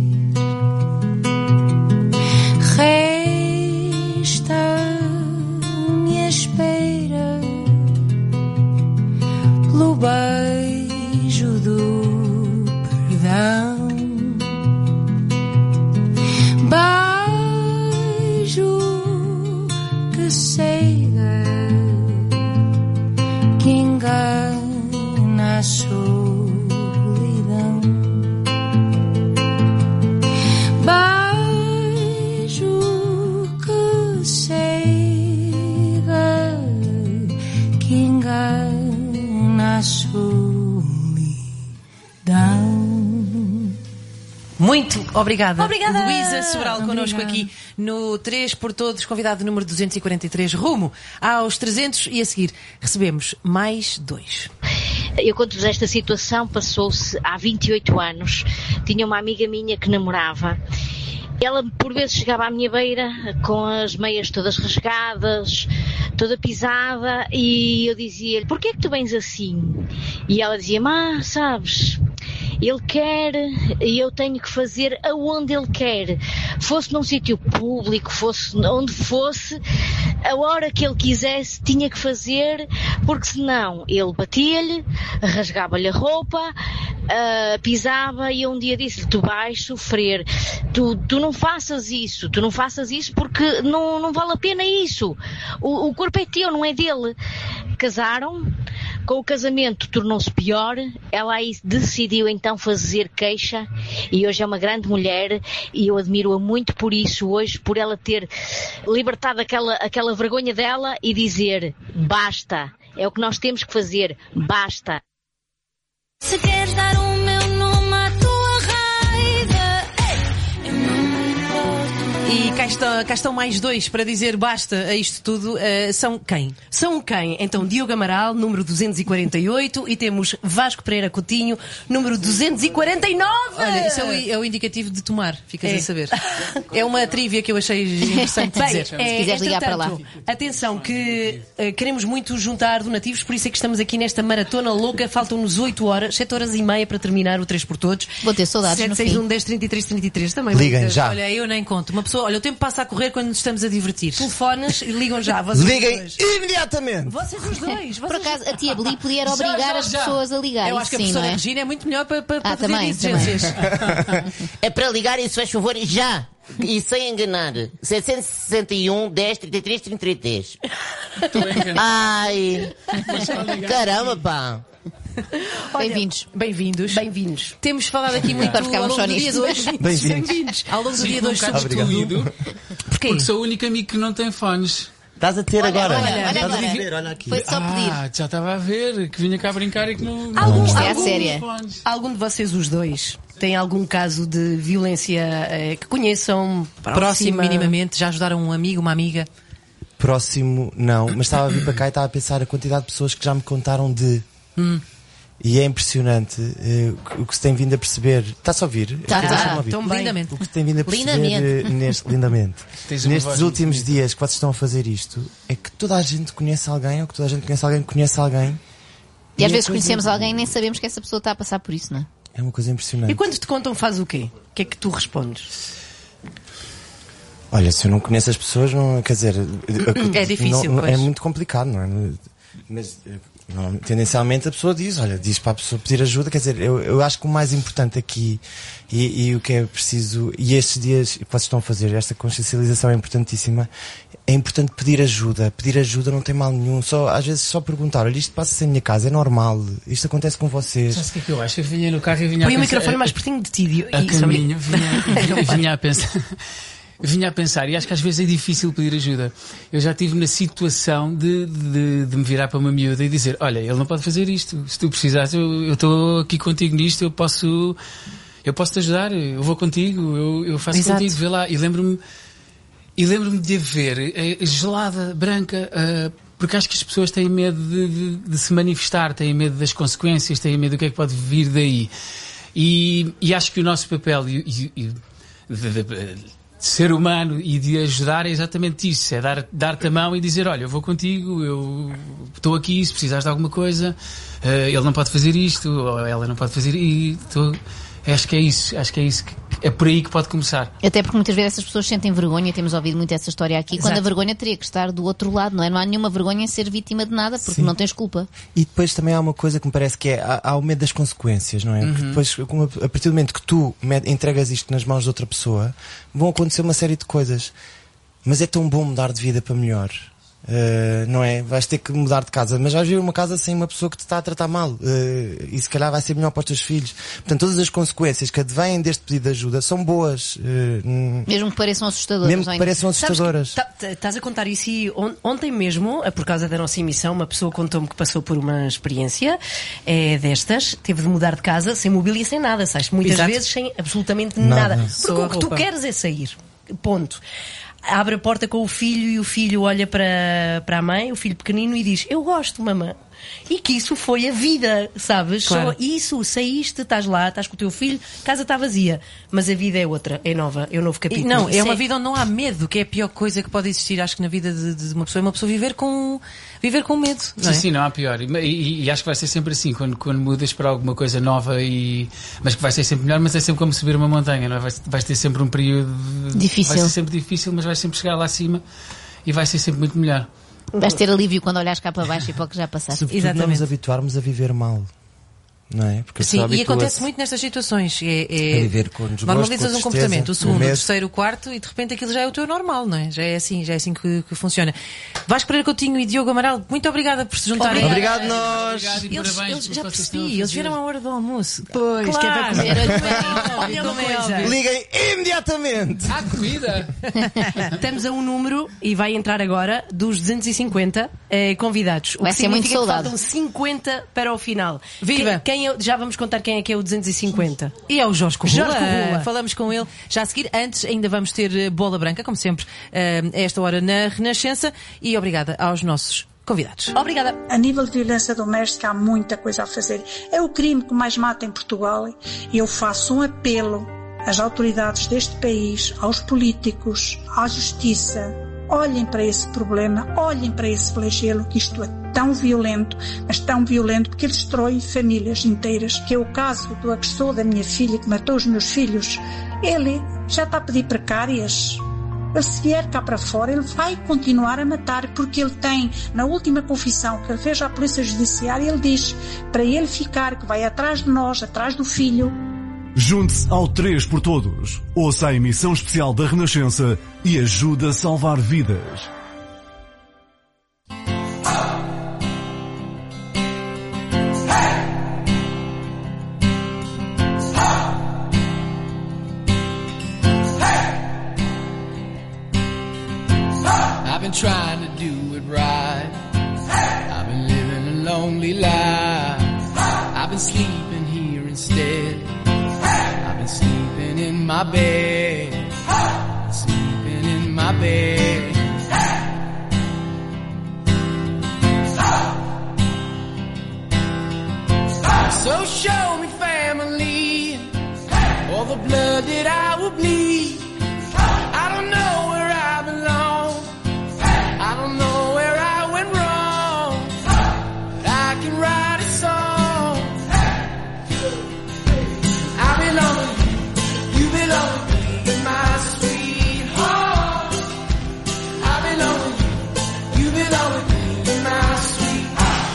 S2: Resta-me a espera pelo beijo do perdão, beijo que cega, que engana a solidão, beijo que cega, que engana a solidão.
S5: Muito obrigada.
S13: Obrigada.
S5: Luísa Sobral connosco aqui no 3 por Todos, convidado número 243, rumo aos 300, e a seguir recebemos mais 2.
S22: Eu conto-vos esta situação, passou-se há 28 anos. Tinha uma amiga minha que namorava. Ela por vezes chegava à minha beira com as meias todas rasgadas, toda pisada, e eu dizia-lhe: porquê é que tu vens assim? E ela dizia-me: sabes, ele quer e eu tenho que fazer aonde ele quer. Fosse num sítio público, fosse onde fosse, a hora que ele quisesse tinha que fazer, porque senão ele batia-lhe, rasgava-lhe a roupa, pisava, e eu um dia disse-lhe: tu vais sofrer, tu não faças isso porque não vale a pena isso. O corpo é teu, não é dele. Casaram. Com o casamento tornou-se pior, ela aí decidiu então fazer queixa, e hoje é uma grande mulher e eu admiro-a muito por isso hoje, por ela ter libertado aquela vergonha dela e dizer: basta, é o que nós temos que fazer, basta.
S11: Se queres dar o meu nome à tua raiva, eu não me importo.
S5: E cá estão mais dois para dizer basta a isto tudo. São quem?
S13: São quem? Então, Diogo Amaral, número 248, e temos Vasco Pereira Coutinho, número 249!
S5: Olha, isso é o indicativo de tomar, ficas a saber. É uma trivia que eu achei interessante dizer.
S12: Se quiseres ligar para lá.
S13: Atenção, que queremos muito juntar donativos, por isso é que estamos aqui nesta maratona louca. Faltam-nos 8 horas, 7 horas e meia para terminar o 3 por Todos.
S12: Vou ter saudades
S13: 761 10 33 33 também.
S6: Liguem já.
S5: Olha, eu nem conto. Uma pessoa, olha, o tempo passa a correr quando nos estamos a divertir.
S13: Telefones e ligam já.
S6: Liguem imediatamente.
S13: Vocês os dois.
S12: Por acaso, a tia Beli podia obrigar as pessoas a ligar.
S5: Eu acho que a professora Regina é muito melhor para fazer
S12: também,
S5: exigências.
S8: É para ligar e se faz favor já. E sem enganar. 761 10 33 33. Ai. Caramba, pá.
S12: Bem-vindos.
S5: Temos falado aqui muito ao longo do dia de hoje.
S6: Bem-vindos.
S5: Ao longo do dia de hoje sobre
S16: Obrigado.
S5: Porquê?
S16: Porque sou o único amigo que não tem fones.
S6: Estás a ter agora.
S12: Olha agora.
S6: Olha aqui.
S12: Foi só pedir.
S16: Já estava a ver, que vinha cá brincar e que não...
S12: Isto é a séria.
S13: Algum de vocês, os dois, tem algum caso de violência que conheçam?
S5: Próximo, minimamente. Já ajudaram um amigo, uma amiga?
S6: Próximo, não. Mas estava a vir para cá e estava a pensar a quantidade de pessoas que já me contaram de... E é impressionante o que se tem vindo a perceber. Está-se a ouvir?
S5: Lindamente.
S6: O que se tem vindo a perceber lindamente. Nestes últimos dias que vocês estão a fazer isto, é que toda a gente conhece alguém, ou que toda a gente conhece alguém que conhece alguém.
S12: E às vezes conhecemos alguém e nem sabemos que essa pessoa está a passar por isso, não é?
S6: É uma coisa impressionante.
S13: E quando te contam, faz o quê? O que é que tu respondes?
S6: Olha, se eu não conheço as pessoas, não, quer dizer...
S5: É difícil,
S6: é muito complicado, não é? Mas... tendencialmente a pessoa diz para a pessoa pedir ajuda, quer dizer, eu acho que o mais importante aqui e o que é preciso, e estes dias que vocês estão a fazer, esta consciencialização é importantíssima, é importante pedir ajuda não tem mal nenhum, às vezes só perguntar, olha, isto passa-se em minha casa, é normal, isto acontece com vocês.
S16: Sabe o que é que eu acho? Eu vinha no carro e vinha
S13: Põe o microfone mais pertinho de ti,
S16: a caminho, vinha a pensar... Vinha a pensar, e acho que às vezes é difícil pedir ajuda. Eu já estive na situação de me virar para uma miúda e dizer, olha, ele não pode fazer isto, se tu precisares, eu estou aqui contigo nisto, eu posso te ajudar, eu vou contigo, eu faço contigo, vê lá. E lembro-me de a ver gelada, branca, porque acho que as pessoas têm medo de se manifestar, têm medo das consequências, têm medo do que é que pode vir daí. E acho que o nosso papel de ser humano e de ajudar é exatamente isso, é dar-te a mão e dizer, olha, eu vou contigo, eu estou aqui, se precisares de alguma coisa, ele não pode fazer isto, ou ela não pode fazer isto. Acho que é isso que é por aí que pode começar.
S12: Até porque muitas vezes essas pessoas sentem vergonha, temos ouvido muito essa história aqui, quando a vergonha teria que estar do outro lado, não é? Não há nenhuma vergonha em ser vítima de nada, porque não tens culpa.
S6: E depois também há uma coisa que me parece que há o medo das consequências, não é? Porque depois, a partir do momento que tu entregas isto nas mãos de outra pessoa, vão acontecer uma série de coisas. Mas é tão bom mudar de vida para melhor. Não é? Vais ter que mudar de casa, mas vais vir uma casa sem uma pessoa que te está a tratar mal, e se calhar vai ser melhor para os teus filhos. Portanto, todas as consequências que advêm deste pedido de ajuda são boas,
S12: mesmo que pareçam assustadoras.
S13: Estás a contar isso e ontem mesmo, por causa da nossa emissão, uma pessoa contou-me que passou por uma experiência destas, teve de mudar de casa sem mobília, sem nada, sais muitas vezes sem absolutamente nada. Porque o que tu queres é sair, ponto. Abre a porta com o filho e o filho olha para a mãe, o filho pequenino, e diz, eu gosto, mamãe. E que isso foi a vida, sabes?
S5: Claro.
S13: Só isso, saíste, estás lá, estás com o teu filho, a casa está vazia. Mas a vida é outra, é nova, é um novo capítulo.
S5: Não, é uma vida onde não há medo, que é a pior coisa que pode existir, acho que na vida de uma pessoa, é uma pessoa viver com medo. Não é?
S16: Sim, não há pior. E acho que vai ser sempre assim, quando mudas para alguma coisa nova, mas que vai ser sempre melhor, mas é sempre como subir uma montanha, não é? Vais ter sempre um período
S12: difícil.
S16: Vai ser sempre difícil, mas vais sempre chegar lá acima e vai ser sempre muito melhor.
S12: Vais ter alívio quando olhares cá para baixo e para o que já passaste.
S6: Sobretudo não nos habituarmos a viver mal. Não é? Porque
S5: sim, e acontece muito nestas situações.
S6: Viver com desgosto,
S5: normalizas um comportamento, o segundo, o
S6: medo.
S5: terceiro, o quarto, e de repente aquilo já é o teu normal, não é? Já é assim que funciona. Vasco Pereira Coutinho e Diogo Amaral, muito obrigada por se juntarem.
S6: Obrigado nós.
S5: Eles já percebi, eles vieram à hora do almoço.
S13: Pois,
S5: claro.
S13: que é para comer.
S5: Olha uma coisa.
S6: Liguem imediatamente.
S16: Há comida.
S13: Estamos a um número, e vai entrar agora, dos 250 convidados.
S12: Vai ser muito
S13: significa que
S12: soldado.
S13: faltam 50 para o final.
S5: Viva!
S13: Quem
S5: já vamos contar quem é que é o 250. E é o Jorge Corrula. Falamos com ele já a seguir. Antes, ainda vamos ter bola branca, como sempre, a esta hora na Renascença. E obrigada aos nossos convidados. Obrigada.
S7: A nível de violência doméstica há muita coisa a fazer. É o crime que mais mata em Portugal e eu faço um apelo às autoridades deste país, aos políticos, à justiça. Olhem para esse problema, olhem para esse flagelo, que isto é tão violento, mas tão violento porque ele destrói famílias inteiras, que é o caso do agressor da minha filha que matou os meus filhos. Ele já está a pedir precárias. Ele, se vier cá para fora, ele vai continuar a matar, porque ele tem, na última confissão que ele fez à Polícia Judiciária, ele diz para ele ficar, que vai atrás de nós, atrás do filho.
S4: Junte-se ao 3 por Todos. Ouça a emissão especial da Renascença e ajude a salvar vidas.
S9: I've been trying to do it right. I've been living a lonely life. I've been sleeping here instead. I've been sleeping in my bed. Sleeping in my bed. So show me family, all the blood that I will bleed. I don't know where I belong. I don't know where I went wrong. But I can write a song. I belong with you, you belong with me, you're my sweetheart. I belong with you, you belong with me, you're my sweetheart.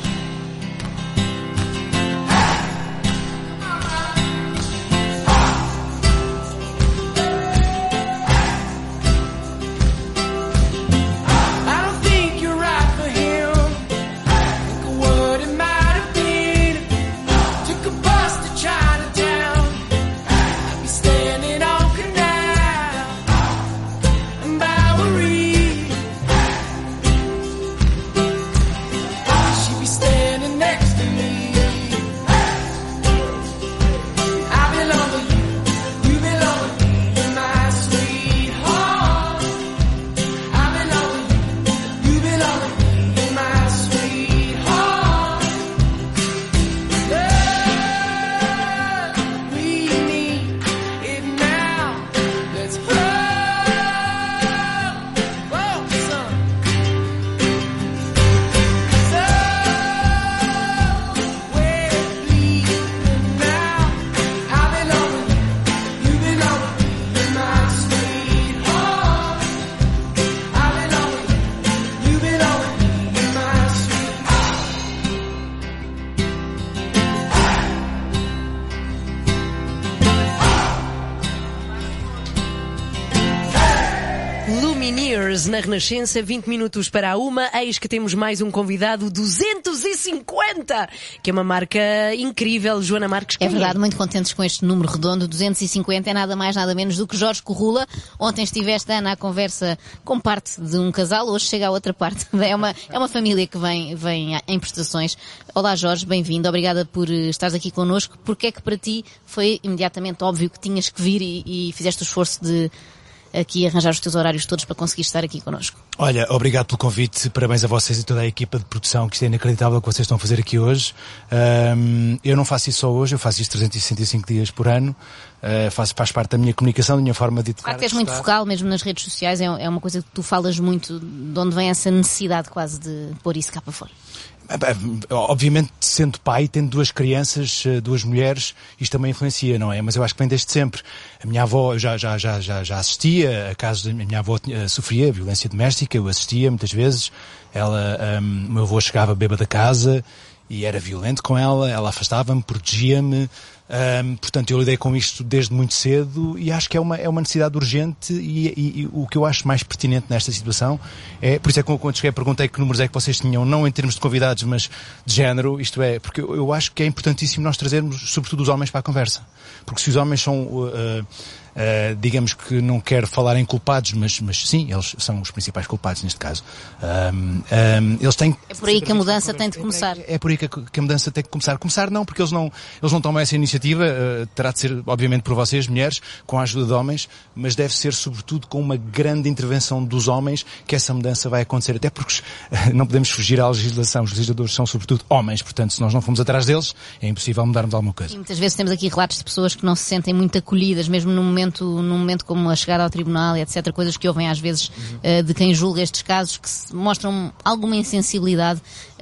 S9: I don't think you're right for him. Think of what it might have been. Took a bus to Chinatown. I'd be standing on Canal and Bowery. She'd be standing next to me. I belong with you, you belong with me, you're my sweetheart. I belong with you, you belong with me, you're my sweetheart. Love, we need it now. Let's hold son. Where bleeding now. I belong with you, you belong with me, you're my sweetheart. I belong with you, you belong with me, you're my
S5: Lumineers na Renascença, 20 minutos para a 1. Eis que temos mais um convidado, 250, que é uma marca incrível. Joana Marques,
S12: É verdade, muito contentes com este número redondo. 250 é nada mais, nada menos do que Jorge Corrula. Ontem estiveste, Ana, à conversa com parte de um casal, hoje chega a outra parte. É uma família que vem em prestações. Olá Jorge, bem-vindo, obrigada por estares aqui connosco. Porque é que para ti foi imediatamente óbvio que tinhas que vir e fizeste o esforço de aqui arranjar os teus horários todos para conseguir estar aqui connosco?
S23: Olha, obrigado pelo convite, parabéns a vocês e toda a equipa de produção, que isto é inacreditável o que vocês estão a fazer aqui hoje. Eu não faço isso só hoje, eu faço isto 365 dias por ano, faz parte da minha comunicação, da minha forma de educar.
S12: Claro que és muito focal, mesmo nas redes sociais, é uma coisa que tu falas muito, de onde vem essa necessidade quase de pôr isso cá para fora.
S23: Obviamente, sendo pai, tendo duas crianças, duas mulheres, isto também influencia, não é? Mas eu acho que vem desde sempre. A minha avó, eu já assistia a casos, a minha avó sofria violência doméstica, eu assistia muitas vezes. O meu avô chegava bêbado da casa e era violento com ela afastava-me, protegia-me. Portanto, eu lidei com isto desde muito cedo e acho que é uma necessidade urgente e o que eu acho mais pertinente nesta situação é, por isso é que quando cheguei perguntei que números é que vocês tinham, não em termos de convidados, mas de género, isto é, porque eu acho que é importantíssimo nós trazermos, sobretudo os homens, para a conversa. Porque se os homens são digamos que não quero falar em culpados, mas sim, eles são os principais culpados neste caso. Eles têm...
S12: É por aí que a mudança tem de começar.
S23: É por aí que a mudança tem que começar. Começar não, porque eles não tomam essa iniciativa, terá de ser, obviamente, por vocês, mulheres, com a ajuda de homens, mas deve ser, sobretudo, com uma grande intervenção dos homens que essa mudança vai acontecer. Até porque não podemos fugir à legislação. Os legisladores são, sobretudo, homens. Portanto, se nós não formos atrás deles, é impossível mudarmos alguma coisa.
S12: E muitas vezes temos aqui relatos de pessoas que não se sentem muito acolhidas, mesmo num momento como a chegada ao tribunal, etc. Coisas que ouvem às vezes de quem julga estes casos, que mostram alguma insensibilidade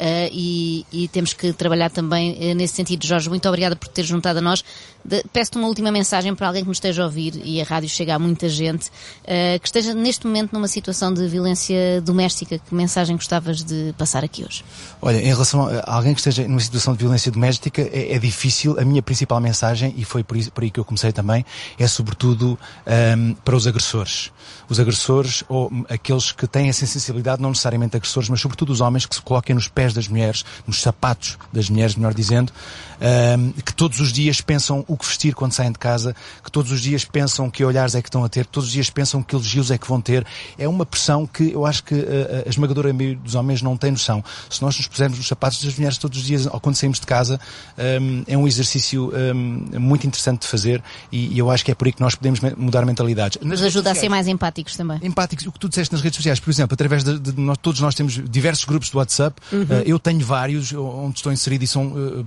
S12: e temos que trabalhar também nesse sentido. Jorge, muito obrigada por ter juntado a nós. Peço-te uma última mensagem para alguém que nos esteja a ouvir, e a rádio chega a muita gente, que esteja neste momento numa situação de violência doméstica. Que mensagem gostavas de passar aqui hoje?
S23: Olha, em relação a alguém que esteja numa situação de violência doméstica, é difícil. A minha principal mensagem, e foi por aí que eu comecei também, é sobretudo para os agressores. Os agressores, ou aqueles que têm essa sensibilidade, não necessariamente agressores, mas sobretudo os homens que se coloquem nos pés das mulheres, nos sapatos das mulheres, melhor dizendo, que todos os dias pensam o que vestir quando saem de casa, que todos os dias pensam que olhares é que estão a ter, que todos os dias pensam que elogios é que vão ter. É uma pressão que eu acho que a esmagadora maioria dos homens não tem noção. Se nós nos pusermos nos sapatos das mulheres todos os dias, ou quando saímos de casa, é um exercício muito interessante de fazer, e eu acho que é por aí que nós podemos mudar mentalidades.
S12: Nos ajuda a ser mais empáticos também.
S23: Empáticos, o que tu disseste nas redes sociais, por exemplo, através de nós, todos nós temos diversos grupos de WhatsApp, eu tenho vários onde estou inserido e são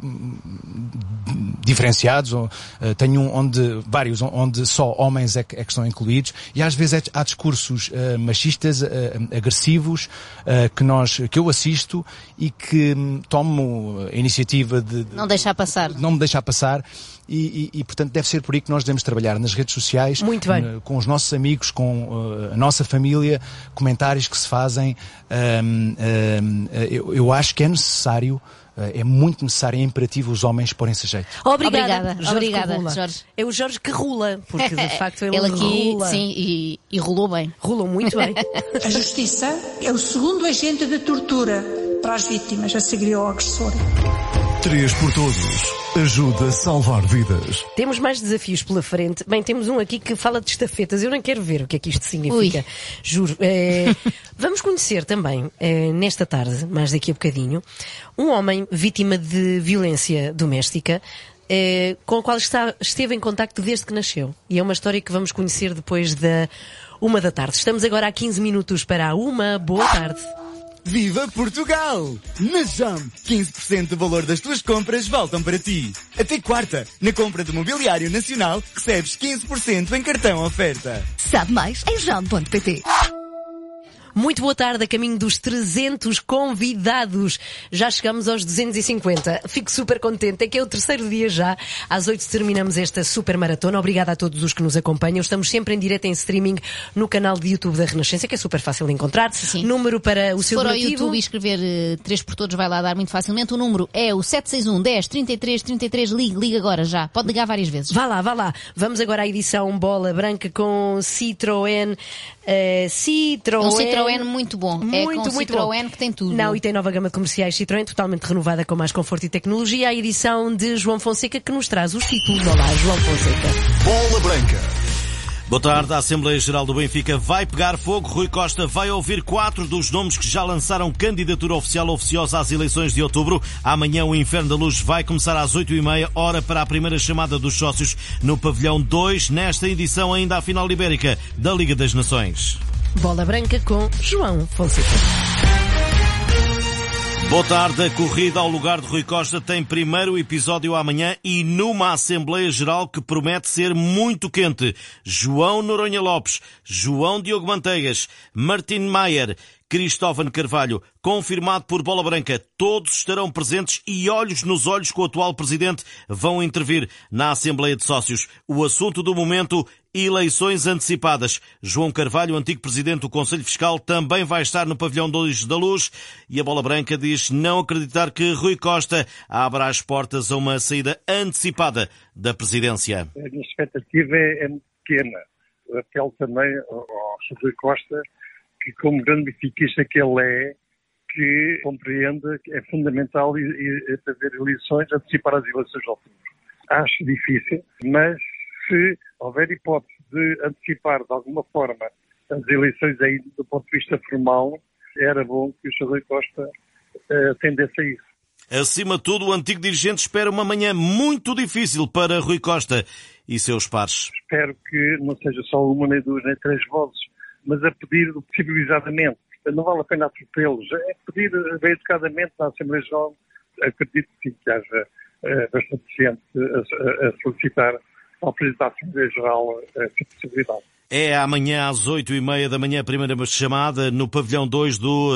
S23: diferenciados, tenho vários onde só homens é que estão incluídos, e às vezes há discursos machistas, agressivos, que eu assisto e que tomo a iniciativa de
S12: não deixar passar.
S23: Não me deixar passar. E, portanto, deve ser por aí que nós devemos trabalhar nas redes sociais, com os nossos amigos, com a nossa família, comentários que se fazem. Eu acho que é necessário, é muito necessário, é imperativo os homens porem-se a jeito.
S12: Obrigada,
S13: Jorge. É o Jorge que rula, porque de facto ele
S12: aqui,
S13: rula.
S12: Sim, e rolou bem.
S13: Rolou muito bem.
S7: A justiça é o segundo agente de tortura para as vítimas, a seguir ao agressor.
S4: 3 por todos. Ajuda a salvar vidas.
S13: Temos mais desafios pela frente. Bem, temos um aqui que fala de estafetas. Eu nem quero ver o que é que isto significa. Juro. Vamos conhecer também, nesta tarde, mais daqui a bocadinho, um homem vítima de violência doméstica, com o qual esteve em contacto desde que nasceu. E é uma história que vamos conhecer depois da 1h. Estamos agora a 15 minutos para a 1. Boa tarde.
S10: Viva Portugal! Na JAM, 15% do valor das tuas compras voltam para ti. Até quarta, na compra de mobiliário nacional, recebes 15% em cartão oferta.
S1: Sabe mais em jam.pt.
S13: Muito boa tarde, a caminho dos 300 convidados. Já chegamos aos 250. Fico super contente, é que é o terceiro dia já. Às 8 terminamos esta super maratona. Obrigada a todos os que nos acompanham. Estamos sempre em direto em streaming no canal de YouTube da Renascença, que é super fácil de encontrar. Sim. Número para o seu donativo.
S12: Se for ao YouTube e escrever 3 por todos, vai lá dar muito facilmente. O número é o 761 10 33 33. Ligue agora já. Pode ligar várias vezes.
S13: Vá lá. Vamos agora à edição Bola Branca com Citroën.
S12: Um Citroën muito bom. É com o Citroën que tem tudo.
S13: Não, e tem nova gama de comerciais Citroën, totalmente renovada com mais conforto e tecnologia. A edição de João Fonseca, que nos traz os títulos. Olá, João Fonseca.
S14: Bola Branca. Boa tarde. A Assembleia Geral do Benfica vai pegar fogo. Rui Costa vai ouvir 4 dos nomes que já lançaram candidatura oficial oficiosa às eleições de outubro. Amanhã o Inferno da Luz vai começar às 8h30, hora para a primeira chamada dos sócios no pavilhão 2, nesta edição ainda à final ibérica da Liga das Nações.
S13: Bola Branca com João Fonseca.
S14: Boa tarde. A corrida ao lugar de Rui Costa tem primeiro episódio amanhã e numa Assembleia Geral que promete ser muito quente. João Noronha Lopes, João Diogo Manteigas, Martin Mayer, Cristóvão Carvalho, confirmado por Bola Branca. Todos estarão presentes e olhos nos olhos com o atual presidente vão intervir na Assembleia de Sócios. O assunto do momento, eleições antecipadas. João Carvalho, antigo presidente do Conselho Fiscal, também vai estar no pavilhão 2 da Luz e a Bola Branca diz não acreditar que Rui Costa abra as portas a uma saída antecipada da presidência.
S15: A minha expectativa é muito pequena. Apelo também ao Rui Costa que, como grande benfiquista que ele é, que compreenda que é fundamental haver eleições, antecipar as eleições de outubro. Acho difícil, mas se houver hipótese de antecipar de alguma forma as eleições aí do ponto de vista formal, era bom que o Sr. Rui Costa atendesse a isso.
S14: Acima de tudo, o antigo dirigente espera uma manhã muito difícil para Rui Costa e seus pares.
S15: Espero que não seja só uma, nem duas, nem três vozes, mas a pedir civilizadamente. Não vale a pena atropelos. É pedir bem educadamente na Assembleia Geral. Acredito que sim, que haja bastante gente a solicitar ao Presidente da Assembleia Geral essa possibilidade.
S14: É amanhã às 8h30 da manhã a primeira chamada no pavilhão 2 do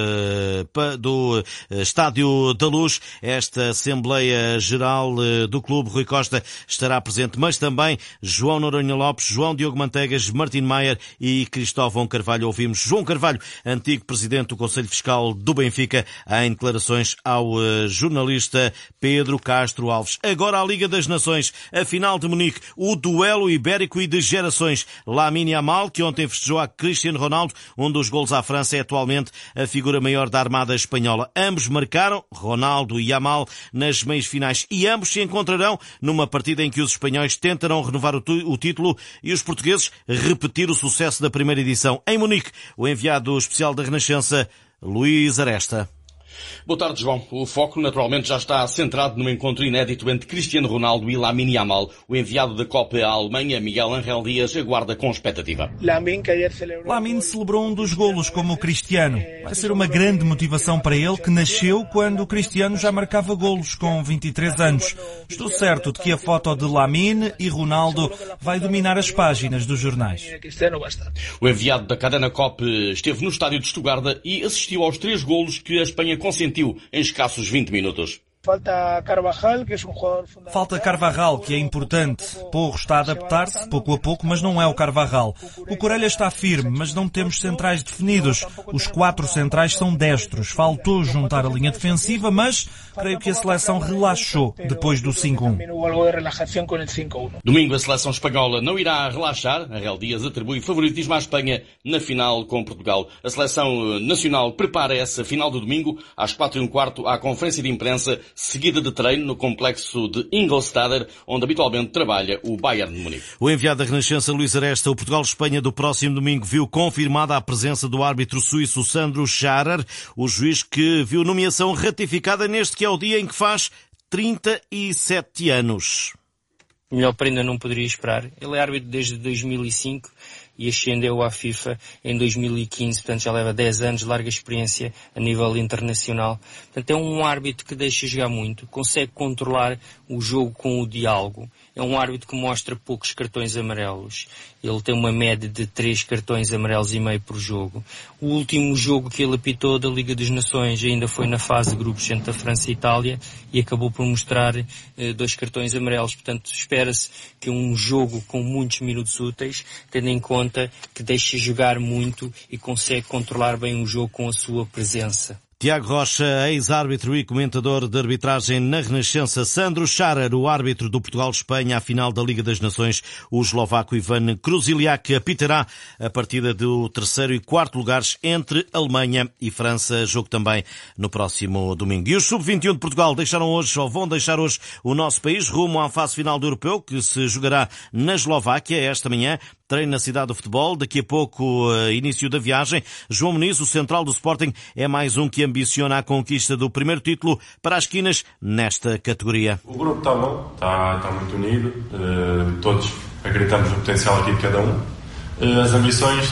S14: Estádio da Luz. Esta Assembleia Geral do Clube, Rui Costa estará presente, mas também João Noronha Lopes, João Diogo Manteigas, Martin Maier e Cristóvão Carvalho. Ouvimos João Carvalho, antigo presidente do Conselho Fiscal do Benfica, em declarações ao jornalista Pedro Castro Alves. Agora a Liga das Nações, a final de Munique, o duelo ibérico e de gerações. Lamine Yamal, que ontem festejou a Cristiano Ronaldo, um dos golos à França, é atualmente a figura maior da Armada Espanhola. Ambos marcaram, Ronaldo e Yamal, nas meias finais e ambos se encontrarão numa partida em que os espanhóis tentarão renovar o título e os portugueses repetir o sucesso da primeira edição. Em Munique, o enviado especial da Renascença, Luís Aresta.
S3: Boa tarde, João. O foco, naturalmente, já está centrado num encontro inédito entre Cristiano Ronaldo e Lamine Yamal. O enviado da Copa à Alemanha, Miguel Ángel Dias, aguarda com expectativa.
S17: Lamine celebrou um dos golos como o Cristiano. Vai ser uma grande motivação para ele, que nasceu quando o Cristiano já marcava golos com 23 anos. Estou certo de que a foto de Lamine e Ronaldo vai dominar as páginas dos jornais.
S3: O enviado da cadena COP esteve no estádio de Stuttgart e assistiu aos 3 golos que a Espanha consentiu em escassos 20 minutos.
S17: Falta Carvajal, que é importante. Porro está a adaptar-se pouco a pouco, mas não é o Carvajal. O Corelha está firme, mas não temos centrais definidos. Os 4 centrais são destros. Faltou juntar a linha defensiva, mas creio que a seleção relaxou depois do 5-1.
S3: Domingo a seleção espanhola não irá relaxar. Ángel Dias atribui favoritismo à Espanha na final com Portugal. A seleção nacional prepara essa final do domingo às 4h15 à conferência de imprensa, seguida de treino no complexo de Ingolstadt, onde habitualmente trabalha o Bayern de Munique.
S14: O enviado da Renascença, Luís Aresta, o Portugal-Espanha do próximo domingo viu confirmada a presença do árbitro suíço Sandro Scharer, o juiz que viu nomeação ratificada neste que é o dia em que faz 37 anos.
S18: Melhor prenda não poderia esperar. Ele é árbitro desde 2005 e ascendeu à FIFA em 2015, portanto já leva 10 anos de larga experiência a nível internacional. Portanto é um árbitro que deixa jogar muito, consegue controlar o jogo com o diálogo. É um árbitro que mostra poucos cartões amarelos. Ele tem uma média de 3 cartões amarelos e meio por jogo. O último jogo que ele apitou da Liga das Nações ainda foi na fase de grupos entre a França e a Itália e acabou por mostrar 2 cartões amarelos. Portanto, espera-se que um jogo com muitos minutos úteis, tendo em conta que deixa jogar muito e consegue controlar bem o jogo com a sua presença.
S14: Tiago Rocha, ex-árbitro e comentador de arbitragem na Renascença. Sandro Scharer, o árbitro do Portugal-Espanha à final da Liga das Nações. O eslovaco Ivan Kruziliak apitará a partida do 3º e 4º lugares entre Alemanha e França. Jogo também no próximo domingo. E os sub-21 de Portugal vão deixar hoje o nosso país rumo à fase final do Europeu, que se jogará na Eslováquia esta manhã. Treino na cidade do futebol. Daqui a pouco, início da viagem. João Muniz, o central do Sporting, é mais um que ambiciona a conquista do primeiro título para as quinas nesta categoria.
S24: O grupo está bom, está muito unido. Todos acreditamos no potencial aqui de cada um. As ambições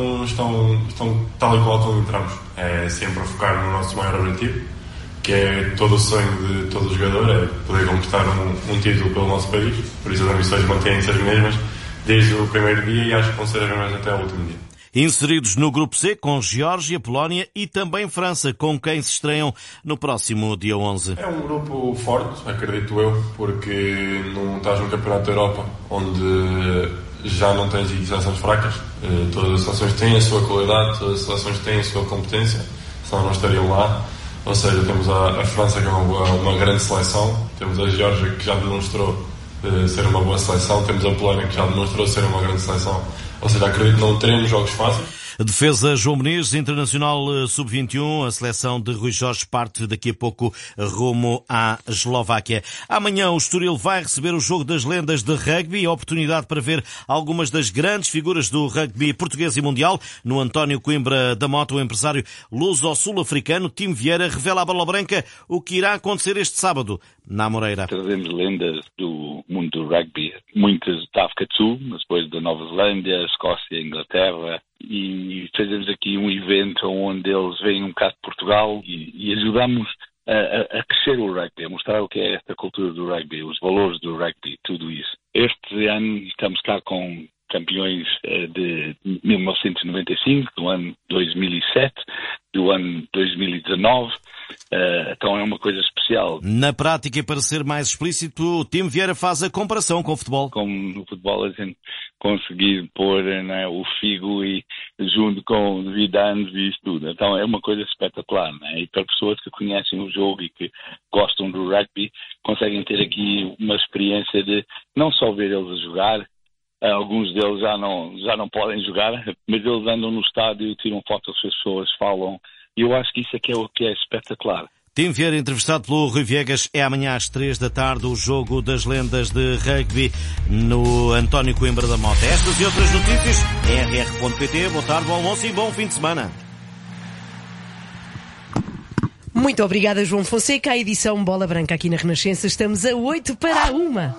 S24: estão tal e qual entramos. É sempre a focar no nosso maior objetivo, que é todo o sonho de todo o jogador, é poder conquistar um título pelo nosso país. Por isso as ambições mantêm-se as mesmas desde o primeiro dia e acho que vão ser as mesmas até o último dia.
S14: Inseridos no grupo C com Geórgia, Polónia e também França, com quem se estreiam no próximo dia 11.
S24: É um grupo forte, acredito eu, porque não estás num campeonato da Europa onde já não tens seleções fracas. Todas as seleções têm a sua qualidade, todas as seleções têm a sua competência, senão não estariam lá. Ou seja, temos a França, que é uma grande seleção, temos a Geórgia, que já demonstrou ser uma boa seleção, temos a Polónia, que já demonstrou ser uma grande seleção. Ou seja, acredito que não teremos jogos fáceis.
S14: Defesa João Muniz, Internacional Sub-21, a seleção de Rui Jorge parte daqui a pouco rumo à Eslováquia. Amanhã o Estoril vai receber o jogo das lendas de rugby, a oportunidade para ver algumas das grandes figuras do rugby português e mundial. No António Coimbra da Mota, o empresário luso-sul-africano Tim Vieira revela à Bola Branca o que irá acontecer este sábado na Amoreira.
S2: Trazemos lendas do mundo do rugby, muitas da África do Sul, mas depois da Nova Zelândia, Escócia, Inglaterra, e fazemos aqui um evento onde eles veem um bocado de Portugal e ajudamos a crescer o rugby, a mostrar o que é esta cultura do rugby, os valores do rugby, tudo isso. Este ano estamos cá com campeões de 1995, do ano 2007, do ano 2019, então é uma coisa especial.
S14: Na prática, e para ser mais explícito, o Tim Vieira faz a comparação com o futebol.
S2: Como no futebol a gente conseguir pôr, né, o Figo e junto com o Zidane e isso tudo, então é uma coisa espetacular, né? E para pessoas que conhecem o jogo e que gostam do rugby, conseguem ter aqui uma experiência de não só ver eles a jogar. Alguns deles já não podem jogar, mas eles andam no estádio, tiram fotos com as pessoas, falam. E eu acho que isso aqui é o que é espetacular.
S14: Tim Vieira, entrevistado pelo Rui Viegas, é amanhã às 3 da tarde o jogo das lendas de rugby no António Coimbra da Mota. Estas e outras notícias, rr.pt. Boa tarde, bom almoço e bom fim de semana.
S13: Muito obrigada, João Fonseca. A edição Bola Branca aqui na Renascença. Estamos a 8:01.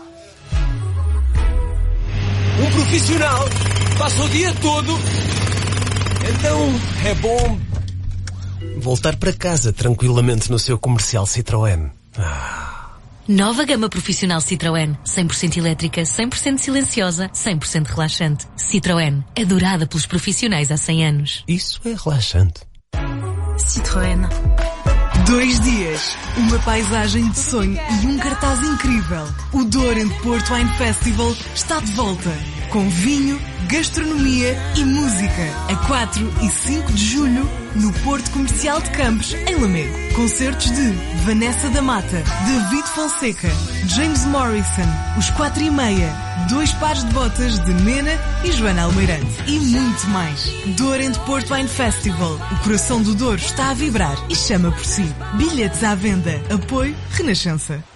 S19: Um profissional passa o dia todo, então é bom voltar para casa tranquilamente no seu comercial Citroën.
S20: Nova gama profissional Citroën. 100% elétrica, 100% silenciosa, 100% relaxante. Citroën. Adorada pelos profissionais há 100 anos.
S19: Isso é relaxante.
S20: Citroën.
S21: 2 dias, uma paisagem de sonho e um cartaz incrível. O Douro and Porto Wine Festival está de volta. Com vinho, gastronomia e música. A 4 e 5 de julho, no Porto Comercial de Campos, em Lamego. Concertos de Vanessa da Mata, David Fonseca, James Morrison, Os 4:30, 2 pares de botas de Mena e Joana Almeirante. E muito mais. Douro and Porto Wine Festival. O coração do Douro está a vibrar e chama por si. Bilhetes à venda. Apoio Renascença.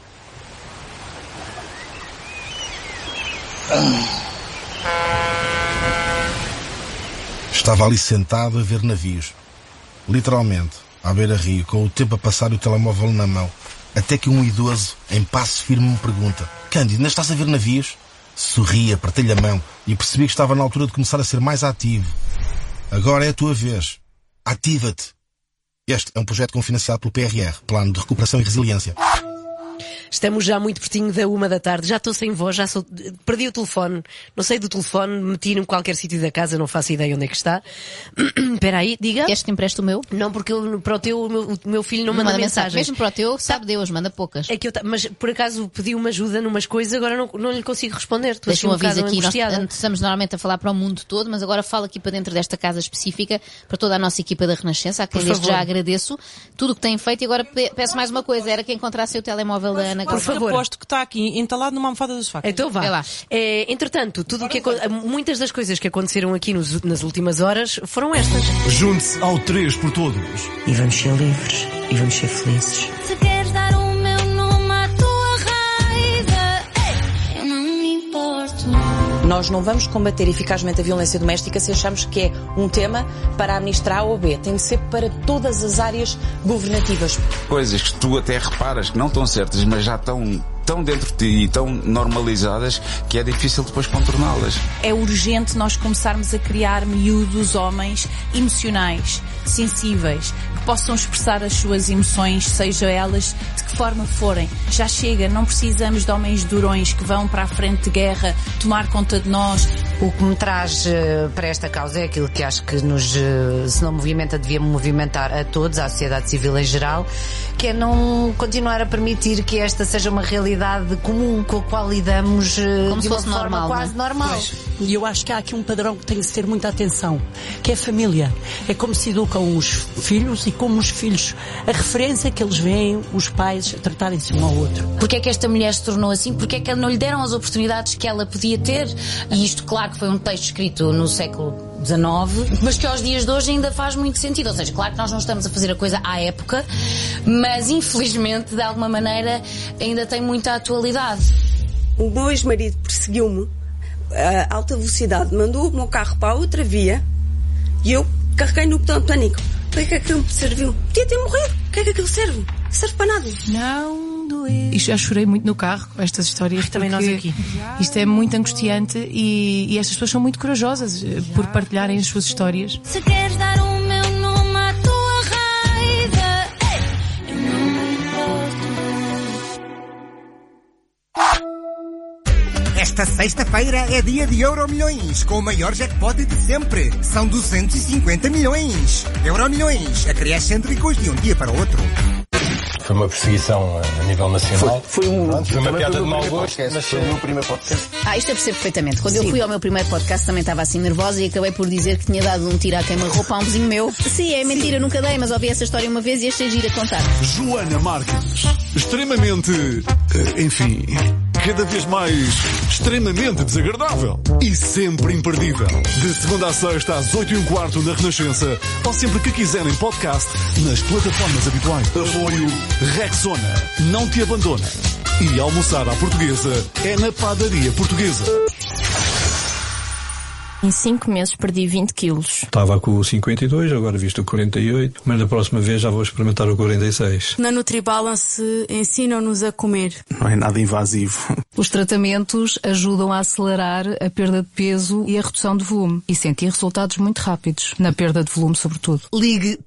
S25: Estava ali sentado a ver navios. Literalmente, à beira-rio, com o tempo a passar e o telemóvel na mão. Até que um idoso, em passo firme, me pergunta: Cândido, ainda estás a ver navios? Sorri, apertei-lhe a mão e percebi que estava na altura de começar a ser mais ativo. Agora é a tua vez. Ativa-te. Este é um projeto cofinanciado pelo PRR, Plano de Recuperação e Resiliência.
S13: Estamos já muito pertinho da 1 da tarde. Já estou sem voz, perdi o telefone. Não sei do telefone, meti-no em qualquer sítio da casa, não faço ideia onde é que está. Espera aí, diga.
S12: Queres que te empreste o meu?
S13: Não, porque para o teu, o meu filho não manda mensagens.
S12: Mesmo para o teu, sabe Deus, manda poucas.
S13: É que mas por acaso pedi uma ajuda numas coisas, agora não lhe consigo responder.
S12: Deixa-me aviso aqui, nós estamos normalmente a falar para o mundo todo, mas agora falo aqui para dentro desta casa específica, para toda a nossa equipa da Renascença, a quem desde já agradeço tudo o que têm feito. E agora peço mais uma coisa, era que encontrasse o telemóvel da Ana.
S5: Por favor. Aposto que está aqui entalado numa almofada dos factos.
S13: Então vá. Lá. Entretanto, muitas das coisas que aconteceram aqui nas últimas horas foram estas.
S4: Junte-se ao 3 por Todos.
S26: E vamos ser livres. E vamos ser felizes.
S11: Se queres dar o meu nome à tua raiva, eu não me importo.
S27: Nós não vamos combater eficazmente a violência doméstica se achamos que é um tema para a ministra A ou B. Tem de ser para todas as áreas governativas.
S28: Coisas que tu até reparas que não estão certas, mas já estão tão dentro de ti e tão normalizadas que é difícil depois contorná-las.
S29: É urgente nós começarmos a criar miúdos, homens emocionais, sensíveis, que possam expressar as suas emoções, seja elas de que forma forem. Já chega, não precisamos de homens durões que vão para a frente de guerra tomar conta de nós.
S27: O que me traz para esta causa é aquilo que acho que se não movimenta, devia movimentar a todos, à sociedade civil em geral, que é não continuar a permitir que esta seja uma realidade comum com a qual lidamos
S12: como
S27: de uma forma normal, quase normal.
S29: Pois. E eu acho que há aqui um padrão que tem que ter muita atenção, que é a família. É como se educam os filhos e como os filhos, a referência que eles veem os pais a tratarem-se um ao outro.
S28: Porquê é que esta mulher se tornou assim? Porquê é que não lhe deram as oportunidades que ela podia ter? E isto, claro, que foi um texto escrito no século
S27: XIX, mas que aos dias de hoje ainda faz muito sentido. Ou seja, claro que nós não estamos a fazer a coisa à época, mas infelizmente, de alguma maneira, ainda tem muita atualidade.
S1: O meu ex-marido perseguiu-me a alta velocidade, mandou o meu carro para a outra via e eu carreguei no botão de pânico. Para que é que aquilo me serviu? Podia ter morrido. O que é que aquilo serve? Serve para nada.
S29: Não doer. Isto já chorei muito no carro com estas histórias.
S5: Também nós aqui.
S29: Isto é muito angustiante e estas pessoas são muito corajosas por partilharem as suas histórias.
S11: Se queres dar o meu nome à tua raiva, eu não me importo.
S6: Esta sexta-feira é dia de Euromilhões, com o maior jackpot de sempre. São 250 milhões. Euromilhões, acrescem ricos de um dia para o outro.
S7: Foi uma perseguição a nível nacional.
S6: Foi uma
S7: piada de mau gosto, mas foi o meu primeiro podcast.
S12: Isto eu percebo perfeitamente. Quando eu fui ao meu primeiro podcast também estava assim nervosa e acabei por dizer que tinha dado um tiro à queima-roupa a um vizinho meu. Sim, é mentira, eu nunca dei, mas ouvi essa história uma vez e achei gira contar.
S4: Joana Marques, extremamente, enfim, cada vez mais extremamente desagradável e sempre imperdível. De segunda a sexta às 8h15 na Renascença, ou sempre que quiserem podcast nas plataformas habituais. Apoio Rexona, não te abandona. E almoçar à portuguesa é na Padaria Portuguesa.
S8: Em 5 meses perdi 20 quilos.
S9: Estava com o 52, agora visto o 48, mas da próxima vez já vou experimentar o 46.
S8: Na NutriBalance ensinam-nos a comer.
S9: Não é nada invasivo.
S8: Os tratamentos ajudam a acelerar a perda de peso e a redução de volume e sentir resultados muito rápidos, na perda de volume sobretudo.
S10: Ligue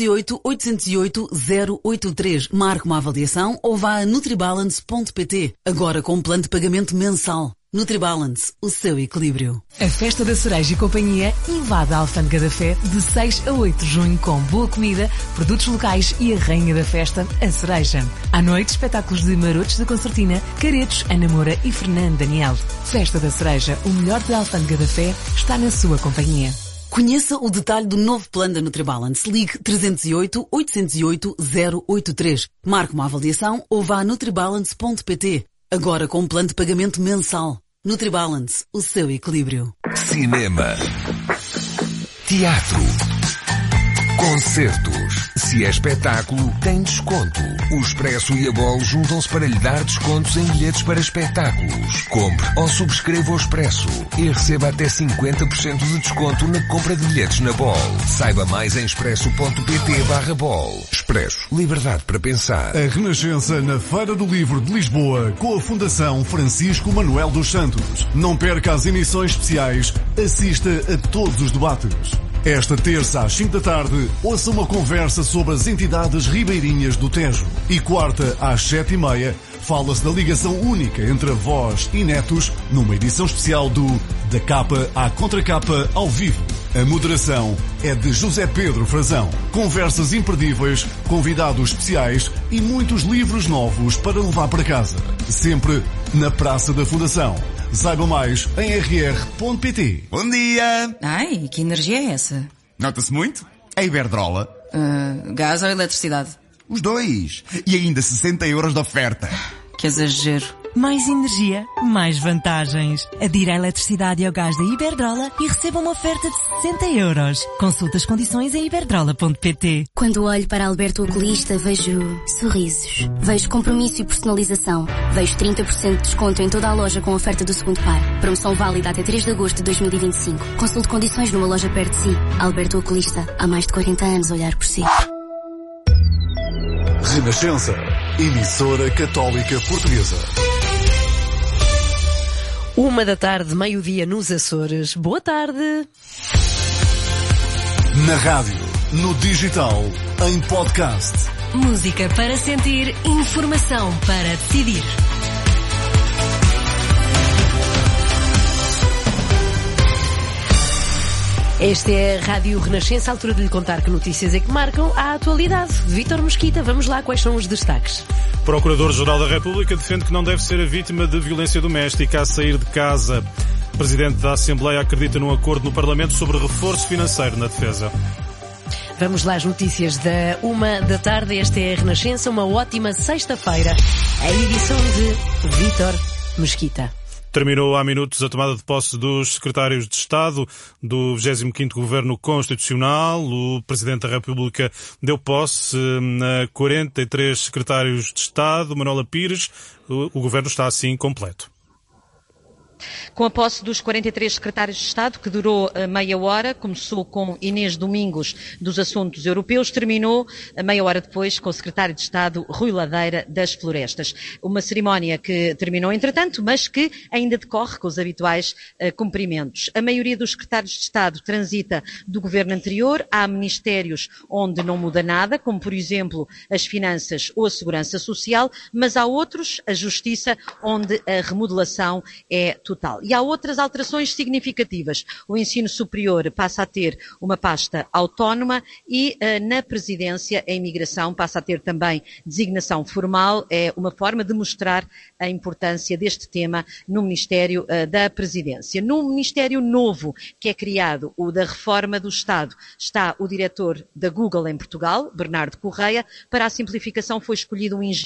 S10: 308-808-083, marque uma avaliação ou vá a nutribalance.pt, agora com um plano de pagamento mensal. NutriBalance, o seu equilíbrio.
S21: A Festa da Cereja e Companhia invade a Alfândega da Fé de 6 a 8 de junho com boa comida, produtos locais e a rainha da festa, a cereja. À noite, espetáculos de Marotos da Concertina, Caretos, Ana Moura e Fernando Daniel. Festa da Cereja, o melhor da Alfândega da Fé, está na sua companhia.
S10: Conheça o detalhe do novo plano da NutriBalance. Ligue 308-808-083. Marque uma avaliação ou vá a nutribalance.pt. Agora com um plano de pagamento mensal. NutriBalance, o seu equilíbrio.
S16: Cinema. Teatro. Concertos. Se é espetáculo, tem desconto. O Expresso e a Bol juntam-se para lhe dar descontos em bilhetes para espetáculos. Compre ou subscreva o Expresso e receba até 50% de desconto na compra de bilhetes na Bol. Saiba mais em expresso.pt/Bol. Expresso. Liberdade para pensar.
S4: A Renascença na Feira do Livro de Lisboa com a Fundação Francisco Manuel dos Santos. Não perca as emissões especiais. Assista a todos os debates. Esta terça às 5 da tarde, ouça uma conversa sobre as entidades ribeirinhas do Tejo. E quarta às 7h30, fala-se da ligação única entre avós e netos numa edição especial do Da Capa à Contracapa ao vivo. A moderação é de José Pedro Frazão. Conversas imperdíveis, convidados especiais e muitos livros novos para levar para casa. Sempre na Praça da Fundação. Saiba mais em rr.pt.
S22: Bom dia!
S27: Ai, que energia é essa?
S22: Nota-se muito? A Iberdrola.
S27: Gás ou eletricidade?
S22: Os dois. E ainda 60 euros de oferta.
S27: Que exagero.
S21: Mais energia, mais vantagens. Adira à eletricidade e ao gás da Iberdrola e receba uma oferta de 60 euros. Consulte as condições em iberdrola.pt.
S23: Quando olho para Alberto Oculista, vejo sorrisos. Vejo compromisso e personalização. Vejo 30% de desconto em toda a loja com oferta do segundo par. Promoção válida até 3 de agosto de 2025. Consulte condições numa loja perto de si. Alberto Oculista, há mais de 40 anos a olhar por si.
S4: Renascença, emissora católica portuguesa.
S13: 1 da tarde, meio-dia nos Açores. Boa tarde.
S4: Na rádio, no digital, em podcast.
S20: Música para sentir, informação para decidir.
S13: Esta é a Rádio Renascença, à altura de lhe contar que notícias é que marcam a atualidade. Vítor Mesquita, vamos lá, quais são os destaques?
S30: Procurador-Geral da República defende que não deve ser a vítima de violência doméstica a sair de casa. O Presidente da Assembleia acredita num acordo no Parlamento sobre reforço financeiro na defesa.
S13: Vamos lá às notícias da 1 da tarde. Esta é a Renascença, uma ótima sexta-feira. A edição de Vítor Mesquita.
S30: Terminou há minutos a tomada de posse dos secretários de Estado do 25º Governo Constitucional. O Presidente da República deu posse a 43 secretários de Estado. Manuela Pires, o Governo está assim completo.
S2: Com a posse dos 43 secretários de Estado, que durou meia hora, começou com Inês Domingos dos Assuntos Europeus, terminou meia hora depois com o secretário de Estado Rui Ladeira das Florestas. Uma cerimónia que terminou entretanto, mas que ainda decorre com os habituais cumprimentos. A maioria dos secretários de Estado transita do governo anterior. Há ministérios onde não muda nada, como por exemplo as Finanças ou a Segurança Social, mas há outros, a Justiça, onde a remodelação é total. E há outras alterações significativas. O ensino superior passa a ter uma pasta autónoma e na presidência a imigração passa a ter também designação formal. É uma forma de mostrar a importância deste tema no Ministério da Presidência. No Ministério novo que é criado, o da Reforma do Estado, está o diretor da Google em Portugal, Bernardo Correia. Para a simplificação foi escolhido um engenheiro